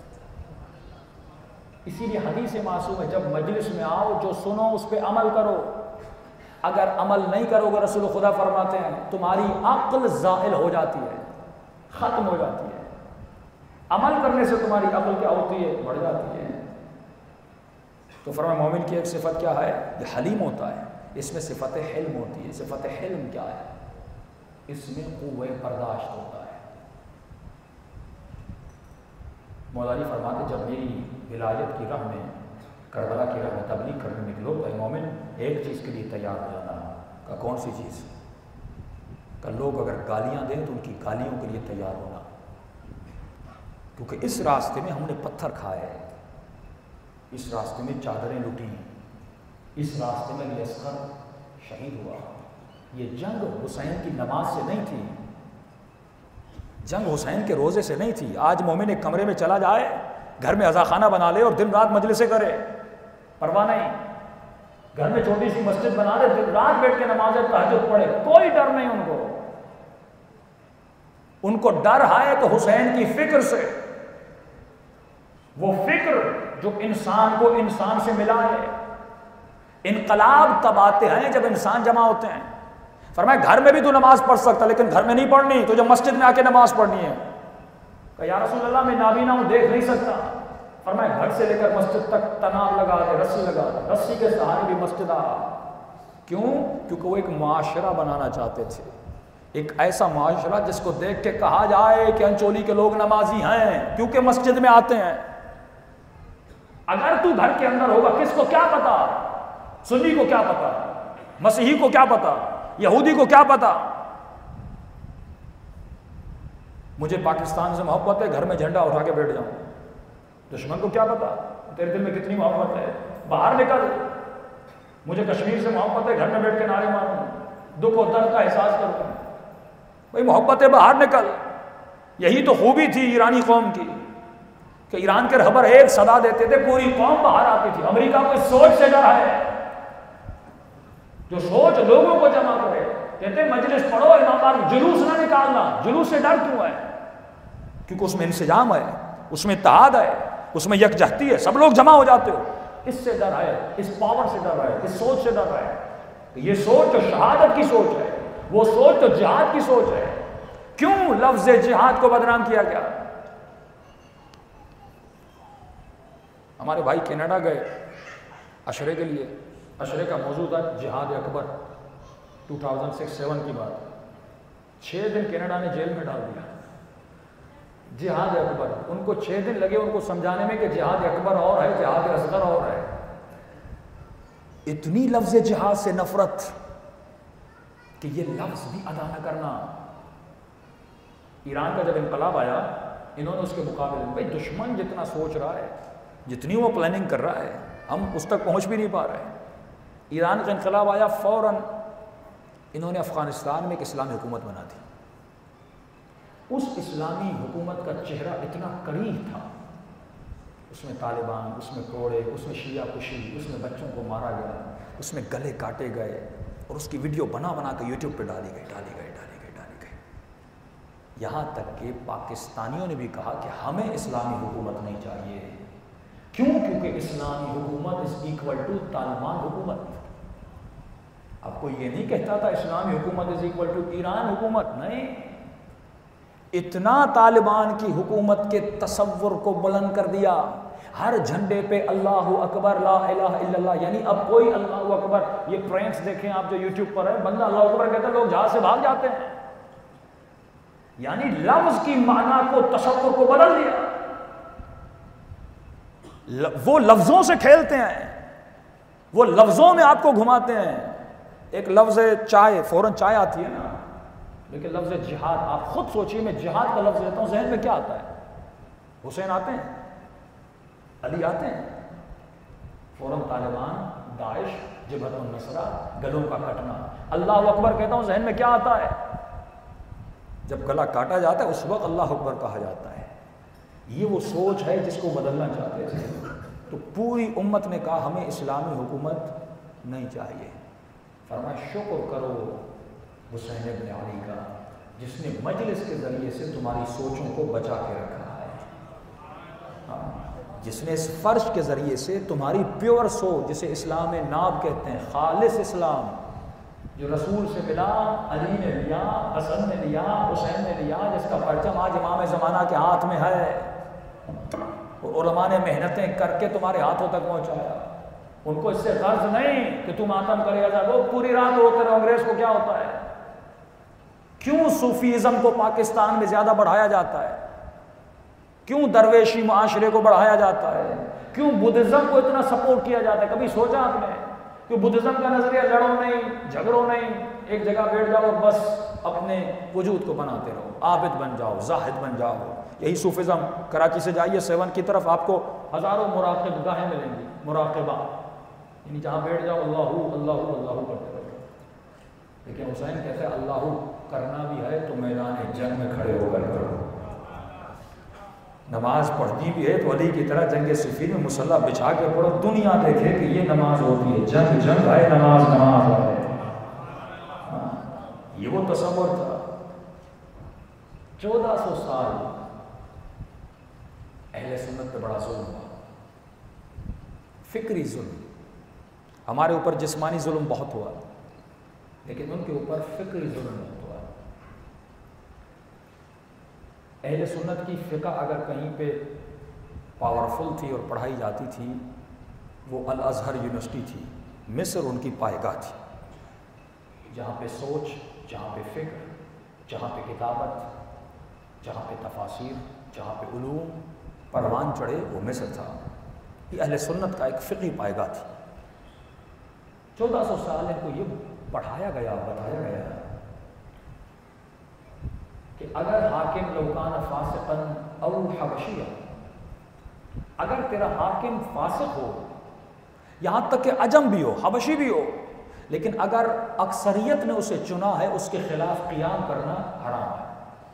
इसीलिए हदीस मासूम है, जब मजलिस में आओ जो सुनो उस पर अमल करो। अगर अमल नहीं करोगे, रसूल खुदा फरमाते हैं तुम्हारी अक्ल ज़ाइल हो जाती है, खत्म हो जाती है। अमल करने से तुम्हारी अक्ल क्या होती है? बढ़ जाती है। तो फरमाया मोमिन की एक सिफत क्या है? ये हलीम होता है, इसमें सिफत हिल्म होती है। सिफत हिल्म क्या है? इसमें क़ुव्वे बर्दाश्त होता है। मौलानी फरमाते जब मेरी विलायत की राह में, करबला की राह में तबलीग करने निकलो तो मोमिन एक चीज़ के लिए तैयार हो जाना। का कौन सी चीज़? का लोग अगर गालियाँ दें तो उनकी गालियों के लिए तैयार होना, क्योंकि इस रास्ते में हमने पत्थर खाए, इस रास्ते में चादरें लुटी, इस रास्ते में लश्कर शहीद हुआ। ये जंग हुसैन की नमाज से नहीं थी, जंग हुसैन के रोज़े से नहीं थी। आज मोमिन एक कमरे में चला जाए, घर में अज़ा खाना बना ले और दिन रात मजलिसें करे, परवाह नहीं। घर में छोटी सी मस्जिद बना दे, दिन रात बैठ के नमाज तहज्जुद पढ़े, कोई डर नहीं उनको। उनको डर है तो हुसैन की फिक्र से, वो फिक्र जो इंसान को इंसान से मिला है। इनकलाब तब आते हैं जब इंसान जमा होते हैं। फरमाया घर में भी तू नमाज पढ़ सकता, लेकिन घर में नहीं पढ़नी, तो जब मस्जिद में आके नमाज पढ़नी है। कहा या रसूल अल्लाह मैं नाबीना हूं, देख नहीं सकता। फरमाया घर से लेकर मस्जिद तक तनाव लगा दे, रस्सी लगा दे, रस्सी के सहारे भी मस्जिद आ। क्यों? क्योंकि वो एक माशरा बनाना चाहते थे, एक ऐसा माशरा जिसको देख के कहा जाए कि अंचोली के लोग नमाजी हैं क्योंकि मस्जिद में आते हैं। अगर तू घर के अंदर होगा, किसको क्या पता? सुन्नी को क्या पता, मसीही को क्या पता, यहूदी को क्या पता? मुझे पाकिस्तान से मोहब्बत है, घर में झंडा उठा के बैठ जाऊं, दुश्मन को क्या पता तेरे दिल में कितनी मोहब्बत है? बाहर निकल। मुझे कश्मीर से मोहब्बत है, घर में बैठ के नारे मारूं, दुख और दर्द का एहसास करूं। भाई मोहब्बत है, बाहर निकल। यही तो खूबी थी ईरानी कौम की कि ईरान के रहबर एक सदा देते थे, पूरी कौम बाहर आती थी। अमेरिका को इस सोच से डर है, जो सोच लोगों को जमा करे। कहते मजलिस पढ़ो, इमाम जुलूस ना निकालना। जुलूस से डर क्यों है? क्योंकि उसमें इंसजाम है, उसमें इत्तेहाद है, उसमें यकजहती है, सब लोग जमा हो जाते हो। इससे डर है, इस पावर से डर है, इस सोच से डर है। तो ये सोच तो शहादत की सोच है, वो सोच तो जिहाद की सोच है। क्यों लफ्ज जिहाद को बदनाम किया गया? हमारे भाई कनाडा गए अशरे के लिए, अशरे का मौजूद था जिहाद अकबर, दो हज़ार छह सात की बात। छः दिन कनाडा ने जेल में डाल दिया। जिहाद अकबर, उनको छः दिन लगे उनको समझाने में कि जिहाद अकबर और है, जिहाद असगर और है। इतनी लफ्ज़ जिहाद से नफरत कि ये लफ्ज़ भी अदा न करना। ईरान का जब इनकलाब आया, इन्होंने उसके मुकाबले में, भाई दुश्मन जितना सोच रहा है, जितनी वो प्लानिंग कर रहा है, हम उस तक पहुंच भी नहीं पा रहे हैं। ईरान का इनकलाब आया, फौरन इन्होंने अफगानिस्तान में एक इस्लामी हुकूमत बना दी। उस इस्लामी हुकूमत का चेहरा इतना करीब था, उसमें तालिबान, उसमें कोड़े, उसमें शिया कुशी, उसमें बच्चों को मारा गया, उसमें गले काटे गए, और उसकी वीडियो बना बना कर यूट्यूब पे डाली गई डाली गई डाली गई डाली गई यहाँ तक कि पाकिस्तानियों ने भी कहा कि हमें इस्लामी हुकूमत नहीं चाहिए। क्यों? क्योंकि इस्लामी हुकूमत इज इक्वल टू तालिबान हुकूमत। अब कोई ये नहीं कहता था इस्लामी हुकूमत इज इक्वल टू ईरान हुकूमत, नहीं। इतना तालिबान की हुकूमत के तसव्वुर को बुलंद कर दिया, हर झंडे पे अल्लाहु अकबर, ला इलाहा इल्लल्लाह। यानी अब कोई अल्लाहु अकबर, ये प्रैंक्स देखें आप जो यूट्यूब पर है, बंदा अल्लाहु अकबर कहता है, लोग जहाज से भाग जाते हैं। यानी लफ्ज की माना को, तसव्वुर को बदल दिया। वो लफ्जों से खेलते हैं, वो लफ्जों में आपको घुमाते हैं। एक लफ्ज चाय, फौरन चाय आती है ना, लेकिन लफ्ज जिहाद, आप खुद सोचिए, मैं जिहाद का लफ्ज लेता हूं, जहन में क्या आता है? हुसैन आते हैं, अली आते हैं, फौरन तालिबान, दाइश, जबहतुन नसरा, गलों का कटना। अल्लाह अकबर कहता हूँ, जहन में क्या आता है? जब गला काटा जाता है उस वक्त अल्लाह अकबर कहा जाता है। ये वो सोच है जिसको बदलना चाहते थे। तो पूरी उम्मत ने कहा हमें इस्लामी हुकूमत नहीं चाहिए। फरमाया शुक्र करो हुसैन इब्न अली का, जिसने मजलिस के ज़रिए से तुम्हारी सोचों को बचा के रखा है। हाँ, जिसने इस फ़र्श के ज़रिए से तुम्हारी प्योर सोच, जिसे इस्लाम में नाब कहते हैं, खालिस इस्लाम, जो रसूल से मिला, अली ने लिया, हसन ने लिया, हुसैन ने लिया, जिसका परचम आज इमाम ज़माना के हाथ में है, और उलमा ने मेहनतें करके तुम्हारे हाथों तक पहुँचाया। उनको इससे गर्ज नहीं कि तुम आतम करेगा, वो पूरी रात रोते रहो, अंग्रेज को क्या होता है? क्यों सूफीज़म को पाकिस्तान में ज़्यादा बढ़ाया जाता है? क्यों दरवेशी माशरे को बढ़ाया जाता है? क्यों बुद्धिज़्म को इतना सपोर्ट किया जाता है? कभी सोचा आपने कि बुद्धिज़्म का नजरिया लड़ो नहीं, झगड़ो नहीं, एक जगह बैठ जाओ और बस अपने वजूद को बनाते रहो, आबिद बन जाओ, जाहिद बन जाओ। यही सूफिज़म। कराची से जाइए सेवन की तरफ, आपको हज़ारों मुराक़िब गाहें मिलेंगी, मुराक़िबा, यानी जहाँ बैठ जाओ अल्लाहू अल्लाहू अल्लाहू करते रहो। लेकिन हुसैन कहते हैं अल्लाहू करना भी है तो मैदान जंग में खड़े होकर करो। नमाज पढ़ती भी है तो अली की तरह जंग सिफ़ीन में मुसल्ला बिछा के पढ़ो, दुनिया देखे कि ये नमाज होती है। जंग जंग है, नमाज नमाज है। हाँ, ये वो तसव्वुर था। चौदह सौ साल अहले सुन्नत पे बड़ा जुल्म हुआ, फिक्री जुल्म। हमारे ऊपर जिस्मानी जुल्म बहुत हुआ, लेकिन उनके ऊपर फिक्री जुल्म बहुत हुआ। अहले सुन्नत की फ़िक़्ह अगर कहीं पे पावरफुल थी और पढ़ाई जाती थी, वो अल अज़हर यूनिवर्सिटी थी, मिस्र उनकी पायगाह थी, जहाँ पे सोच, जहाँ पे फ़िक्र, जहाँ पे किताबत, जहाँ पे तफासिर, जहाँ पे उलूम परवान चढ़े, वो मिस्र था। ये अहले सुन्नत का एक फ़िक़्ही पायगाह थी। चौदह सौ साल इनको ये पढ़ाया गया, बताया गया कि अगर हाकिम लौकान फासिकन औ हबशिया, अगर तेरा हाकिम फासिक हो, यहाँ तक कि अजम भी हो, हबशी भी हो, लेकिन अगर अक्सरियत ने उसे चुना है, उसके खिलाफ क़ियाम करना हराम है।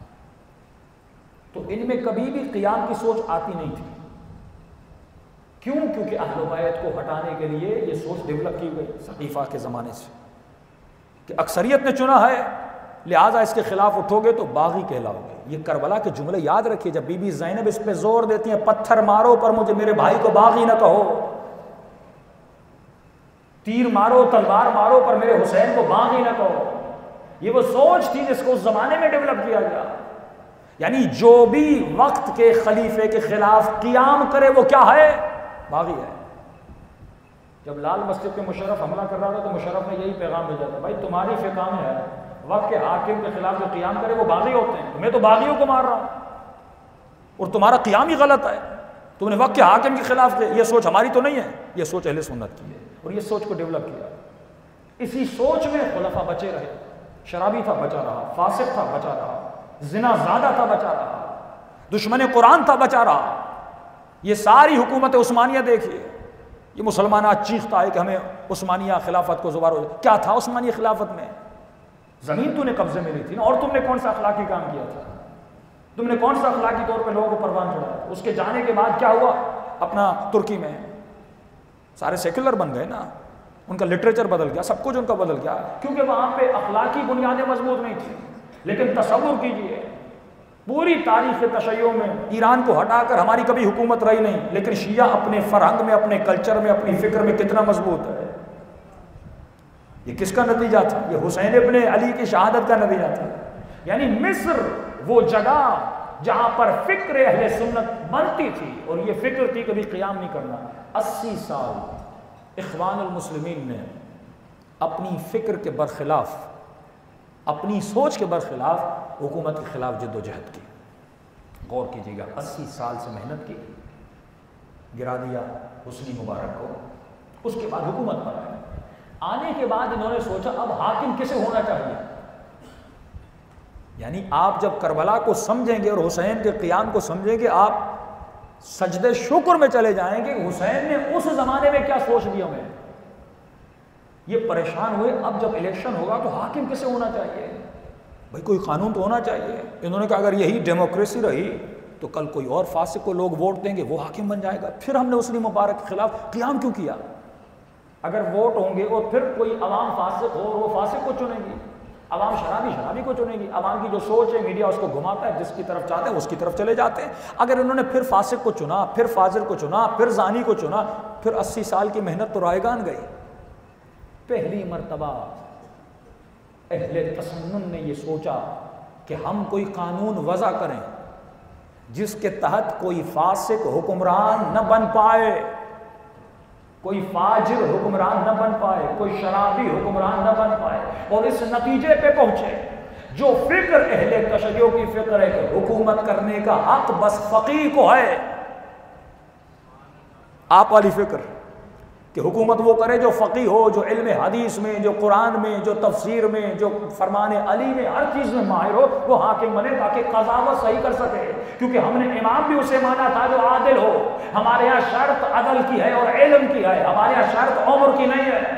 तो इनमें कभी भी क़ियाम की सोच आती नहीं थी। क्यों? क्योंकि अहले बैत को हटाने के लिए ये सोच डेवलप की गई सकीफ़ा के ज़माने से कि अक्सरियत ने चुना है, लिहाजा इसके खिलाफ उठोगे तो बागी कहलाओगे। ये करबला के जुमले याद रखिए, जब बीबी ज़ैनब इस पे जोर देती हैं, पत्थर मारो पर मुझे मेरे भाई को बागी न कहो, तीर मारो, तलवार मारो पर मेरे हुसैन को बागी न कहो। ये वो सोच थी जिसको उस जमाने में डेवलप किया गया। यानी जो भी वक्त के खलीफे के खिलाफ क़ियाम करे वो क्या है? बागी है। जब लाल मस्जिद पे मुशर्रफ हमला कर रहा था तो मुशर्रफ ने यही पैगाम भेजा था, भाई तुम्हारी फ़िक़्ह में है, वक्त के हाकिम के खिलाफ जो क़ियाम करे वो बागी होते हैं, तो मैं तो बागियों को मार रहा हूँ और तुम्हारा क़ियाम ही गलत है, तुमने वक्त के हाकिम के खिलाफ। ये सोच हमारी तो नहीं है, ये सोच अहले सुन्नत की है, और ये सोच को डेवलप किया। इसी सोच में खुलफा बचे रहे। शराबी था, बचा रहा, फासिक था, बचा रहा, जिना ज़ादा था, बचा रहा, दुश्मन कुरान था, बचा रहा। ये सारी हुकूमत उस्मानिया देखिए, ये मुसलमान आज चीखता है कि हमें उस्मानिया खिलाफत को ज़ुबार हो। क्या था उस्मानिया खिलाफत में? ज़मीन तूने कब्जे में ली थी ना, और तुमने कौन सा अखलाकी काम किया था? तुमने कौन सा अखलाकी तौर पे लोगों को परवान चढ़ाया? उसके जाने के बाद क्या हुआ? अपना तुर्की में सारे सेक्युलर बन गए ना, उनका लिटरेचर बदल गया, सब कुछ उनका बदल गया, क्योंकि वहाँ पे अखलाकी बुनियादें मजबूत नहीं थी। लेकिन तसव्वुर कीजिए, पूरी तारीख़ तशय्युअ में ईरान को हटाकर हमारी कभी हुकूमत रही नहीं, लेकिन शिया अपने फरहंग में, अपने कल्चर में, अपनी फ़िक्र में कितना मजबूत है। ये किसका नतीजा था? ये हुसैन इब्न अली की शहादत का नतीजा था। यानी मिस्र वो जगह जहाँ पर फ़िक्र अहले सुन्नत बनती थी, और ये फ़िक्र थी कभी क़ियाम नहीं करना। अस्सी साल इख़वानुल मुस्लिमीन ने अपनी फ़िक्र के बरखिलाफ़, अपनी सोच के बरखिलाफ़ हुकूमत के ख़िलाफ़ जद्दोजहद की। गौर कीजिएगा, अस्सी साल से मेहनत की, गिरा दिया हुस्नी मुबारक को, उसके बाद हुकूमत पर आए। आने के बाद इन्होंने सोचा अब हाकिम किसे होना चाहिए। यानी आप जब करबला को समझेंगे और हुसैन के क़ियाम को समझेंगे, आप सजदे शुक्र में चले जाएंगे। हुसैन ने उस ज़माने में क्या सोच दी हमें, ये परेशान हुए, अब जब इलेक्शन होगा तो हाकिम किसे होना चाहिए? भाई कोई कानून तो होना चाहिए। इन्होंने कहा अगर यही डेमोक्रेसी रही तो कल कोई और फासिक को लोग वोट देंगे, वो हाकिम बन जाएगा। फिर हमने उसने मुबारक के खिलाफ क़ियाम क्यों किया? अगर वोट होंगे और फिर कोई अवाम फासिक हो, वो फासिक को चुनेगी, अवाम शराबी शराबी को चुनेगी। अवाम की जो सोच है मीडिया उसको घुमाता है, जिसकी तरफ चाहते हैं उसकी तरफ चले जाते हैं। अगर इन्होंने फिर फासिक को चुना, फिर फाजिर को चुना, फिर जानी को चुना, फिर अस्सी साल की मेहनत तो रायगान गई। पहली मर्तबा अहले तसन्नुन ने यह सोचा कि हम कोई कानून वज़ा करें जिसके तहत कोई फासिक हुक्मरान न बन पाए, कोई फाजिर हुक्मरान न बन पाए, कोई शराबी हुक्मरान न बन पाए। और इस नतीजे पे पहुंचे जो फिक्र अहले तशय्यो की फिक्र है कि हुकूमत करने का हक बस फकीह को है, आप वाली फिक्र कि हुकूमत वो करे जो फ़कीह हो, जो इल्म हदीस में, जो कुरान में, जो तफसीर में, जो फरमान अली में, हर चीज़ में माहिर हो, वो हाकिम बने ताकि क़ज़ावत सही कर सके। क्योंकि हमने इमाम भी उसे माना था जो आदिल हो। हमारे यहाँ शर्त अदल की है और इल्म की है, हमारे यहाँ शर्त उम्र की नहीं है।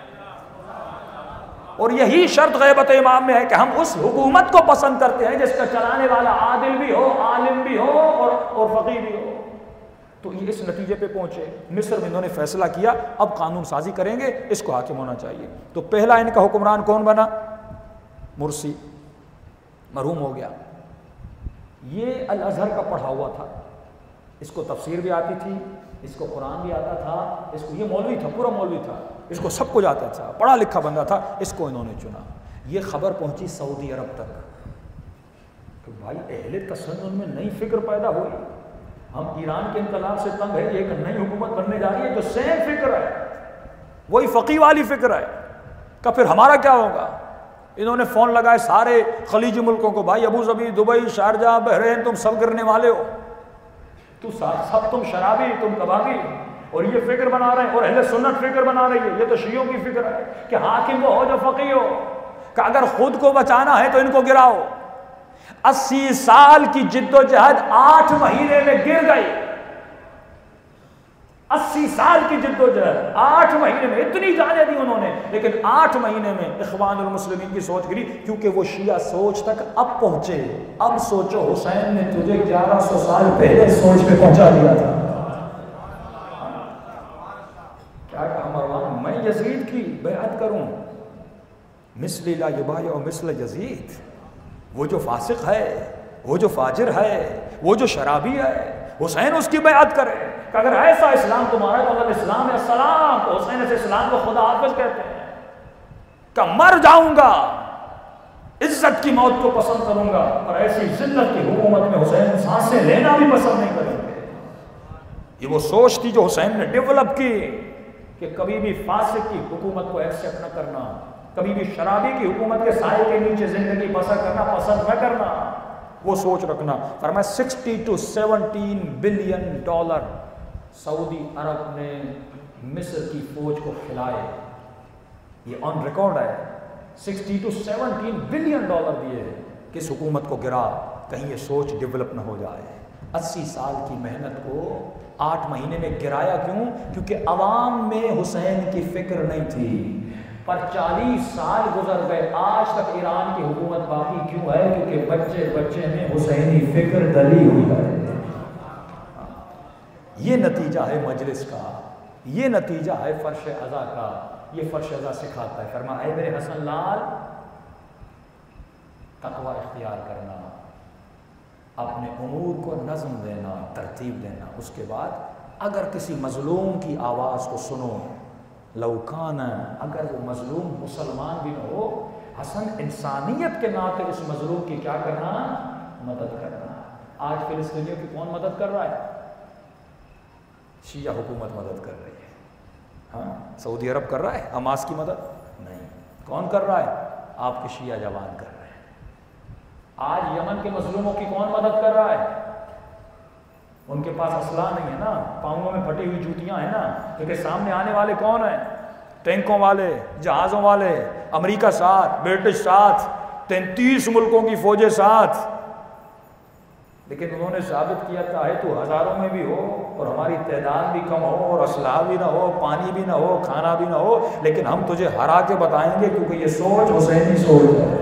और यही शर्त ग़ैबत इमाम में है कि हम उस हुकूमत को पसंद करते हैं जिसका चलाने वाला आदिल भी हो, आलिम भी हो और, और फ़कीह भी हो। तो ये इस नतीजे पे पहुंचे। मिस्र में इन्होंने फैसला किया अब कानून साजी करेंगे, इसको हाकिम होना चाहिए। तो पहला इनका हुक्मरान कौन बना? मुर्सी, मरहूम हो गया। ये अल अज़हर का पढ़ा हुआ था, इसको तफसीर भी आती थी, इसको कुरान भी आता था, इसको ये मौलवी था, पूरा मौलवी था, इसको सब कुछ आता था, पढ़ा लिखा बंदा था। इसको इन्होंने चुना। ये खबर पहुंची सऊदी अरब तक तो भाई अहले तसन्नुन में नई फिक्र पैदा हुई। हम ईरान के इनकलाब से तंग है, एक नई हुकूमत बनने जा रही है जो सेम फिक्र है, वही फ़कीह वाली फिक्र है का फिर हमारा क्या होगा? इन्होंने फ़ोन लगाए सारे खलीजी मुल्कों को, भाई Abu Dhabi, Dubai, Sharjah, Bahrain, तुम सब गिरने वाले हो, तू सब तुम शराबी, तुम कबाबी, और ये फिक्र बना रहे हैं। और अहले सुन्नत फिक्र बना रही है, ये तो शियों की फिक्र है कि हाकिम वो हो जो फ़कीह हो, कि अगर खुद को बचाना है तो इनको गिराओ। अस्सी साल की जिद्दोजहद आठ महीने में गिर गई। अस्सी साल की जिद्दोजहद आठ महीने में, इतनी जाने दी उन्होंने, लेकिन आठ महीने में इख्वानुल मुस्लिमीन की सोच गिरी, क्योंकि वो शिया सोच तक अब पहुंचे। अब सोचो हुसैन ने तुझे ग्यारह सौ साल पहले सोच पे पहुंचा दिया था। क्या कहा मरवान, मैं यजीद की बैअत करूं, मिस्ली ला युबाया और मिस्ल यजीद। वो जो फासिक है, वो जो फाजिर है, वो जो शराबी है, हुसैन उसकी बैअत करे कि अगर ऐसा इस्लाम तुम्हारा तो अगर इस्लाम है सलाम, तो हुसैन ऐसे इस्लाम को खुदा हाफिज कहते हैं कि मर जाऊंगा, इज्जत की मौत को पसंद करूंगा, और ऐसी जिल्लत की हुकूमत में हुसैन सांसें लेना भी पसंद नहीं करेंगे। ये वो सोच थी जो हुसैन ने डेवलप की कि कभी भी फासिक की हुकूमत को एक्सेप्ट न करना, कभी भी शराबी की हुकूमत के साए के नीचे जिंदगी बसर करना पसंद न करना, वो सोच रखना। फरमाया sixty two seventeen billion dollar सऊदी अरब ने मिस्र की फौज को खिलाए, ये ऑन रिकॉर्ड है। Sixty two seventeen billion dollar दिए किस हुकूमत को गिरा, कहीं ये सोच डेवलप न हो जाए। अस्सी साल की मेहनत को आठ महीने में गिराया क्यों? क्योंकि अवाम में हुसैन की फिक्र नहीं थी। पर चालीस साल गुजर गए, आज तक ईरान की हुकूमत बाकी क्यों है? क्योंकि बच्चे बच्चे में हुसैनी फिक्र डली हुई है। ये नतीजा है मजलिस का, ये नतीजा है फर्श अज़ा का। ये फर्श अज़ा सिखाता है, फरमाया ऐ मेरे हसन लाल, तक़वा इख्तियार करना, अपने उमूर को नज़म देना, तरतीब देना। उसके बाद अगर किसी मज़लूम की आवाज़ को सुनो, लौकाना, अगर वो मजलूम मुसलमान भी न हो, हसन इंसानियत के नाते उस मजलूम की क्या करना? मदद करना। आज फिलिस्तीनियों की कौन मदद कर रहा है? शिया हुकूमत मदद कर रही है। हाँ, सऊदी अरब कर रहा है हमास की मदद? नहीं। कौन कर रहा है? आपके शिया जवान कर रहे हैं। आज यमन के मजलूमों की कौन मदद कर रहा है? उनके पास असला नहीं है ना, पाँवों में फटी हुई जूतियां हैं ना, क्योंकि सामने आने वाले कौन हैं? टैंकों वाले, जहाज़ों वाले, अमेरिका साथ, ब्रिटिश साथ, तैंतीस मुल्कों की फौजें साथ। लेकिन उन्होंने साबित किया चाहे तो हज़ारों में भी हो और हमारी तादाद भी कम हो और असलाह भी ना हो, पानी भी ना हो, खाना भी ना हो, लेकिन हम तुझे हरा के बताएंगे, क्योंकि ये सोच हुसैनी सोच है।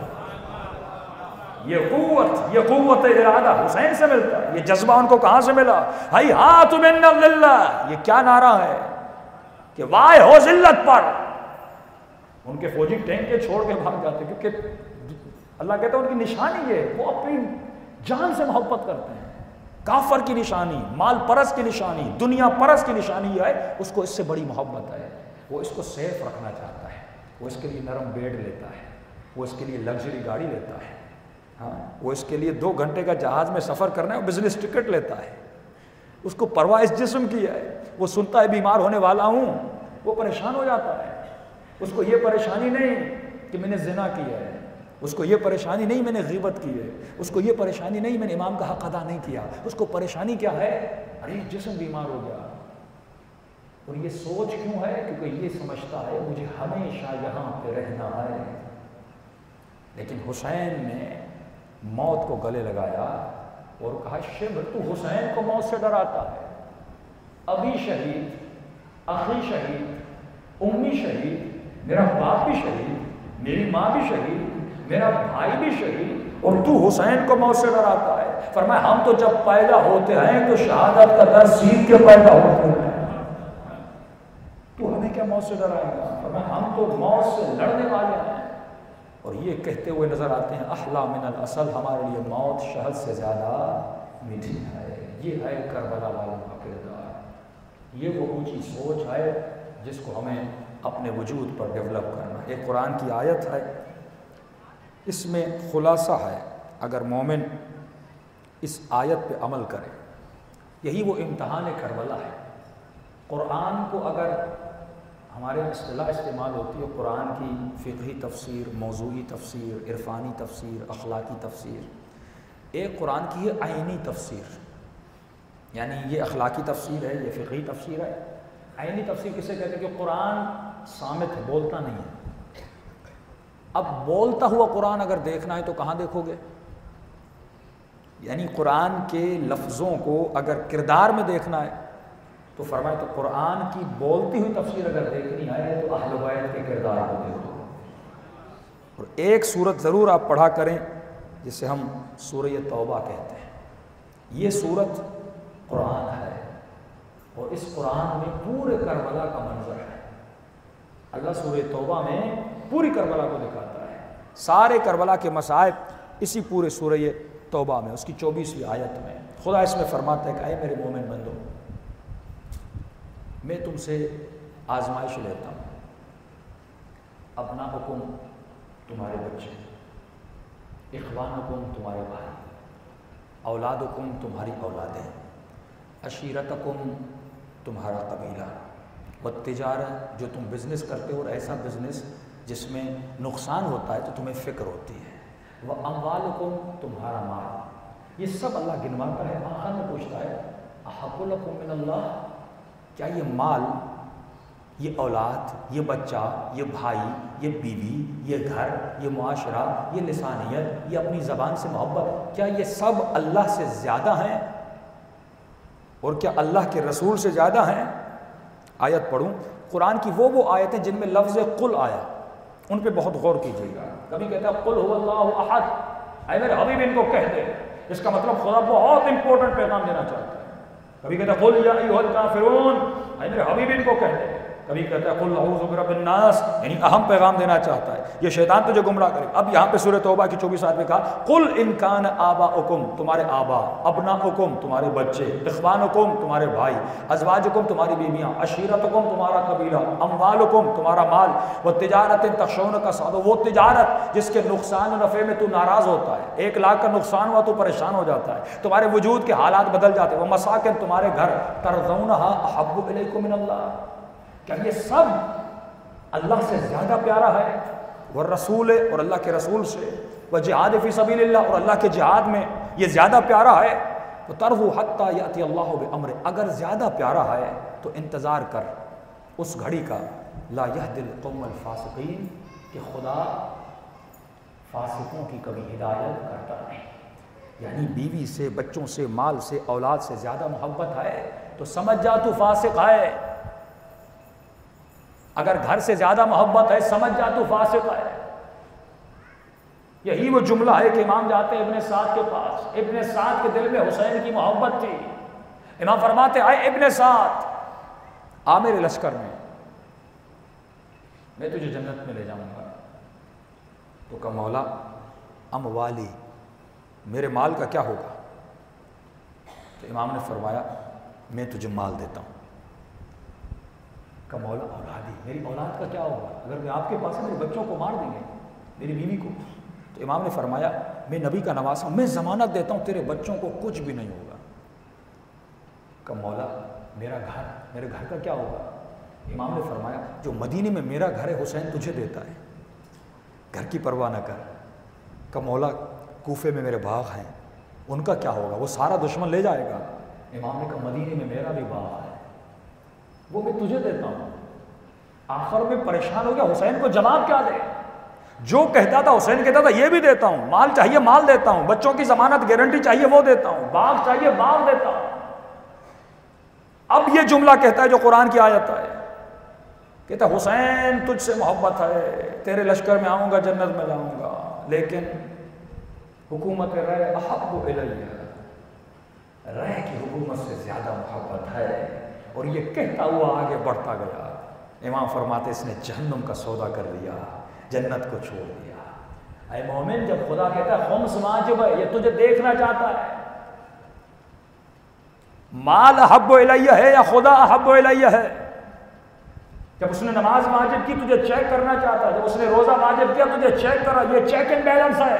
ये कुव्वत ये कुव्वत इरादा हुसैन से मिलता है। ये जज्बा उनको कहां से मिला? हाई हाथ मिन्नल्लाह, ये क्या नारा है कि वाय हो जिल्लत पर। उनके फौजी टैंक के छोड़ के भाग जाते, क्योंकि अल्लाह कहता है उनकी निशानी है, वो अपनी जान से मोहब्बत करते हैं। काफर की निशानी, माल परस की निशानी, दुनिया परस की निशानी है, उसको इससे बड़ी मोहब्बत है। वो इसको सेफ रखना चाहता है, वो इसके लिए नरम बेड लेता है, वो इसके लिए लग्जरी गाड़ी लेता है, हाँ, वो इसके लिए दो घंटे का जहाज में सफ़र करना है, वो बिजनेस टिकट लेता है। उसको परवाह इस जिस्म की है। वो सुनता है बीमार होने वाला हूँ, वो परेशान हो जाता है। उसको ये परेशानी नहीं कि मैंने जिना किया है, उसको ये परेशानी नहीं मैंने ग़ीबत की है, उसको ये परेशानी नहीं मैंने इमाम का हक़ अदा नहीं किया। उसको परेशानी क्या है? अरे जिस्म बीमार हो गया। और ये सोच क्यों है? क्योंकि ये समझता है मुझे हमेशा यहाँ पे रहना है। लेकिन हुसैन ने मौत को गले लगाया और कहा, शिब्र तू हुसैन को मौत से डराता है। अभी शहीद, अखी शहीद, उम्मी शहीद, मेरा बाप भी शहीद, मेरी माँ भी शहीद, मेरा भाई भी शहीद, और तू हुसैन को मौत से डराता है। फरमाया हम तो जब पैदा होते हैं तो शहादत का दर सीख के पैदा होते हैं, तू हमें क्या मौत से डराएगा? फरमाया हम तो मौत से लड़ने वाले हैं। और ये कहते हुए नजर आते हैं, अहला मिनल असल, हमारे लिए मौत शहद से ज्यादा मीठी है। ये है करबला वालों का किरदार। ये वो ऊंची सोच है जिसको हमें अपने वजूद पर डेवलप करना है। एक कुरान की आयत है, इसमें खुलासा है, अगर मोमिन इस आयत पे अमल करे, यही वो इम्तहान करबला है। कुरान को अगर हमारे इस्तिलाह इस्तेमाल होती है कुरान की फ़िक़ही तफसीर, मौज़ूई तफसीर, इरफ़ानी तफसीर, अखलाकी तफसीर। एक कुरान की है आइनी तफसीर, यानी ये अखलाकी तफसीर है, ये फ़िक़ही तफसीर है। आइनी तफसीर किसे कहते हैं? कि कुरान सामित है, बोलता नहीं है। अब बोलता हुआ कुरान अगर देखना है तो कहाँ देखोगे? यानी कुरान के लफ्ज़ों को अगर किरदार में देखना है तो फरमाए तो कुरान की बोलती हुई तफसीर अगर देखनी है तो अहले बैत के किरदार को देखो। और एक सूरत ज़रूर आप पढ़ा करें जिसे हम सूरह तौबा कहते हैं। ये सूरत कुरान है और इस कुरान में पूरे करबला का मंजर है। अल्लाह सूरह तौबा में पूरी करबला को दिखाता है, सारे करबला के मसाइब इसी पूरे सूरह तौबा में, उसकी चौबीसवीं आयत में खुदा इसमें फरमाता है कि ऐ मेरे मोमिन बंदो, मैं तुमसे आजमाइश लेता हूँ। अपना हुकुम तुम्हारे बच्चे, इखवान हुकुम तुम्हारे भाई, औलाद हुकुम तुम्हारी औलादें, अशीरत हुकुम तुम्हारा कबीला, व तिजारत जो तुम बिज़नेस करते हो और ऐसा बिज़नेस जिसमें नुकसान होता है तो तुम्हें फ़िक्र होती है, वह अम्वाल हुकुम तुम्हारा माल। ये सब अल्लाह गिनवाता है। आखिर में पूछता है अहब्बु लकुम मिनल्लाह, क्या ये माल, ये औलाद, ये बच्चा, ये भाई, ये बीवी, ये घर, ये मुआशरा, ये लिसानियत, ये अपनी ज़बान से मोहब्बत, क्या ये सब अल्लाह से ज़्यादा हैं? और क्या अल्लाह के रसूल से ज़्यादा हैं? आयत पढ़ूँ, कुरान की वो वो आयतें जिनमें लफ्ज़ कुल आया, उन पे बहुत गौर कीजिएगा। कभी कहता है कुल हुवल्लाहु अहद, ऐ मेरे हबीब इनको कह दे, इसका मतलब खुदा बहुत इंपॉर्टेंट पैगाम देना चाहता है। कभी कहता है कुल या अय्युहल काफिरून, ऐ मेरे हबीब इनको कह दे। कभी कहता है कुल अऊज़ु बिरब्बिन नास, यानी अहम पैगाम देना चाहता है, ये शैतान तुझे गुमराह करे। अब यहाँ पे सूरह तौबा की चौबीस आयत में कहा कुल इन कान आबाउकुम, तुम्हारे आबा, अबनाउकुम तुम्हारे बच्चे, इख्वानुकुम तुम्हारे भाई, अज़वाजुकुम तुम्हारी बीवियाँ, अशीरतुकुम तुम्हारा कबीला, अम्वालुकुम तुम्हारा माल, व तिजारत तखशौन कसाद, वो तिजारत जिसके नुकसान नफ़े में तू नाराज़ होता है। एक लाख का नुकसान हुआ तो परेशान हो जाता है, तुम्हारे वजूद के हालात बदल जाते हैं। वो मसाकिन तुम्हारे घर, तरज़ौनहा अहब्बु इलैकुम मिनल्लाह, क्या ये सब अल्लाह से ज़्यादा प्यारा है? वह रसूल और अल्लाह के रसूल से, वह जिहाद फ़ी सबीलिल्लाह और अल्लाह के जिहाद में ये ज़्यादा प्यारा है। तो तरहु हत्ता याति अल्लाहु बिअम्रि, अगर ज़्यादा प्यारा है तो इंतज़ार कर उस घड़ी का, ला यहदिल कौमल फासिकीन, कि खुदा फासिकों की कभी हिदायत करता नहीं। यानी बीवी से, बच्चों से, माल से, औलाद से ज्यादा मोहब्बत है तो समझ जा तू फासिक है। अगर घर से ज्यादा मोहब्बत है समझ जा तू फासिक है। यही वो जुमला है कि इमाम जाते हैं इब्ने साद के पास, इब्ने साद के दिल में हुसैन की मोहब्बत थी। इमाम फरमाते आए इब्ने साद आ मेरे लश्कर में, मैं तुझे जन्नत में ले जाऊंगा। तो कहा मौला अमवाली, मेरे माल का क्या होगा? तो इमाम ने फरमाया मैं तुझे माल देता हूं। कहा मौला औलादी, मेरी औलाद का क्या होगा? अगर मैं आपके पास है मेरे बच्चों को मार देंगे, मेरी बीवी को। तो इमाम ने फरमाया मैं नबी का नवासा हूं, मैं जमानत देता हूं तेरे बच्चों को कुछ भी नहीं होगा। कहा मौला मेरा घर, मेरे घर का क्या होगा? इमाम ने फरमाया जो मदीने में मेरा घर है हुसैन तुझे देता है, घर की परवाह न कर। कहा मौला कूफे में मेरे बाग हैं, उनका क्या होगा? वो सारा दुश्मन ले जाएगा। इमाम ने कहा मदीने में मेरा भी बाग है, वो मैं तुझे देता हूं। आखिर में परेशान हो गया, हुसैन को जवाब क्या दे? जो कहता था हुसैन कहता था ये भी देता हूं, माल चाहिए माल देता हूं, बच्चों की जमानत गारंटी चाहिए वो देता हूं, बाग चाहिए बाग देता हूं। अब ये जुमला कहता है जो कुरान की आयत है, कहता हुसैन तुझसे मोहब्बत है, तेरे लश्कर में आऊंगा, जन्नत में जाऊंगा, लेकिन हुकूमत रह अहब्बु इलैया, रह की हुकूमत से ज्यादा मोहब्बत है। और ये कहता हुआ आगे बढ़ता गया। इमाम फरमाते इसने जहन्नुम का सौदा कर लिया, जन्नत को छोड़ दिया। ऐ मोमिन, जब खुदा कहता है खुम्स वाजिब है, ये तुझे देखना चाहता है माल अहब्बु इलैया है या खुदा अहब्बु इलैया है। जब उसने नमाज वाजिब की तुझे चेक करना चाहता है, जब उसने रोजा वाजिब किया तुझे चेक करा, ये चेक एंड बैलेंस है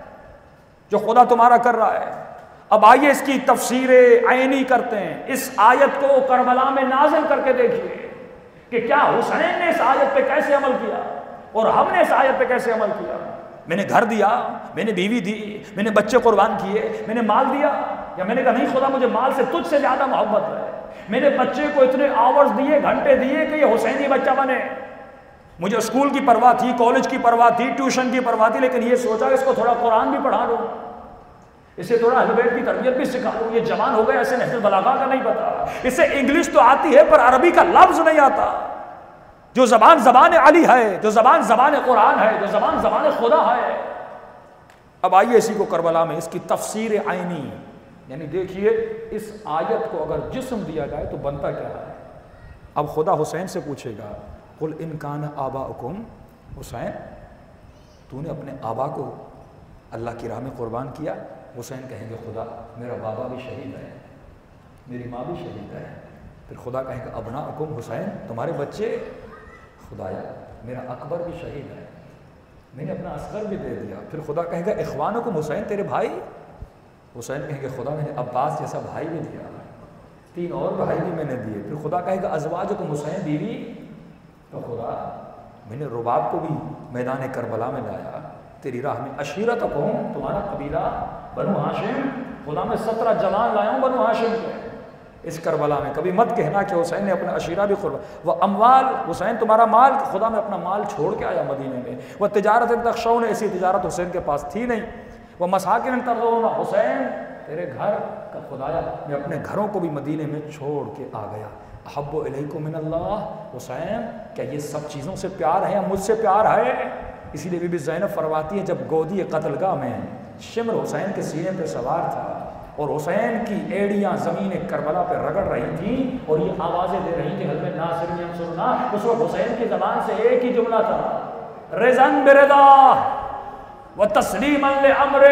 जो खुदा तुम्हारा कर रहा है। अब आइए इसकी तफसीर आईनी करते हैं। इस आयत को करबला में नाजिल करके देखिए कि क्या हुसैन ने इस आयत पे कैसे अमल किया और हमने इस आयत पे कैसे अमल किया। मैंने घर दिया, मैंने बीवी दी, मैंने बच्चे कुर्बान किए, मैंने माल दिया, या मैंने कहा नहीं खुदा मुझे माल से तुझसे ज्यादा मोहब्बत है। मैंने बच्चे को इतने आवर्स दिए, घंटे दिए कि ये हुसैनी बच्चा बने। मुझे स्कूल की परवाह थी, कॉलेज की परवाह थी, ट्यूशन की परवाह थी, लेकिन ये सोचा इसको थोड़ा कुरान भी पढ़ा दूं, इसे थोड़ा अहले बैत की तरबियत भी सिखा दूं। ये जवान हो गया, इसे नहजुल बलागा का नहीं पता, इसे इंग्लिश तो आती है पर अरबी का लफ्ज नहीं आता। जो जबान जबान अली है, जो जबान जबान कुरान है, जो जबान जबान खुदा है। अब आइए इसी को करबला में इसकी तफसीर आईनी, यानी देखिए इस आयत को अगर जिस्म दिया जाए तो बनता क्या है। अब खुदा हुसैन से पूछेगा कुल इन कान आबाउकुम, हुसैन तूने अपने आबा को अल्लाह की राह में कुर्बान किया? हुसैन कहेंगे खुदा मेरा बाबा भी शहीद है, मेरी माँ भी शहीद है। फिर खुदा कहेंगे अबनाउकुम, हुसैन तुम्हारे बच्चे? खुदाया मेरा अकबर भी शहीद है, मैंने अपना असगर भी दे दिया। फिर खुदा कहेगा इख्वानुकुम, हुसैन तेरे भाई? हुसैन कहेंगे खुदा मैंने अब्बास जैसा भाई भी दिया, तीन और भाई भी मैंने दिए। फिर खुदा कहेगा अज़वाजुकुम, हुसैन बीवी? तो खुदा मैंने रुबाब को भी मैदान करबला में लाया तेरी राह में। अशीरतकुम, तुम्हारा कबीला बनु हाशिम, खुदा मैं सत्रह जवान लाया हूँ बनु हाशिम के इस करबला में। कभी मत कहना कि हुसैन ने अपना अशीरा भी खुर्बा। वह अमवाल, हुसैन तुम्हारा माल? खुदा मैं अपना माल छोड़ के आया मदीने में। वह तिजारत तख्शौन, ऐसी तिजारत हुसैन के पास थी नहीं। वह मसाकिन तरज़ौना, हुसैन तेरे घर का खुदाया मैं अपने घरों को भी मदीने में छोड़ के आ गया। अहब्बु इलैकुम मिनल्लाह, हुसैन क्या ये सब चीज़ों से प्यार है या मुझसे प्यार है? इसीलिए बीबी ज़ैनब फरमाती है जब गोदी कत्लगाह में शिमर हुसैन के सीने पर सवार था और हुसैन की एड़ियाँ ज़मीन करबला पर रगड़ रही थी और ये आवाज़ें दे रही थी हज़रत नासिर यंसुरना, उस वक्त हुसैन की ज़बान से एक ही जुमला था रिज़न बिरिदा व तस्लीमन ले अमरे।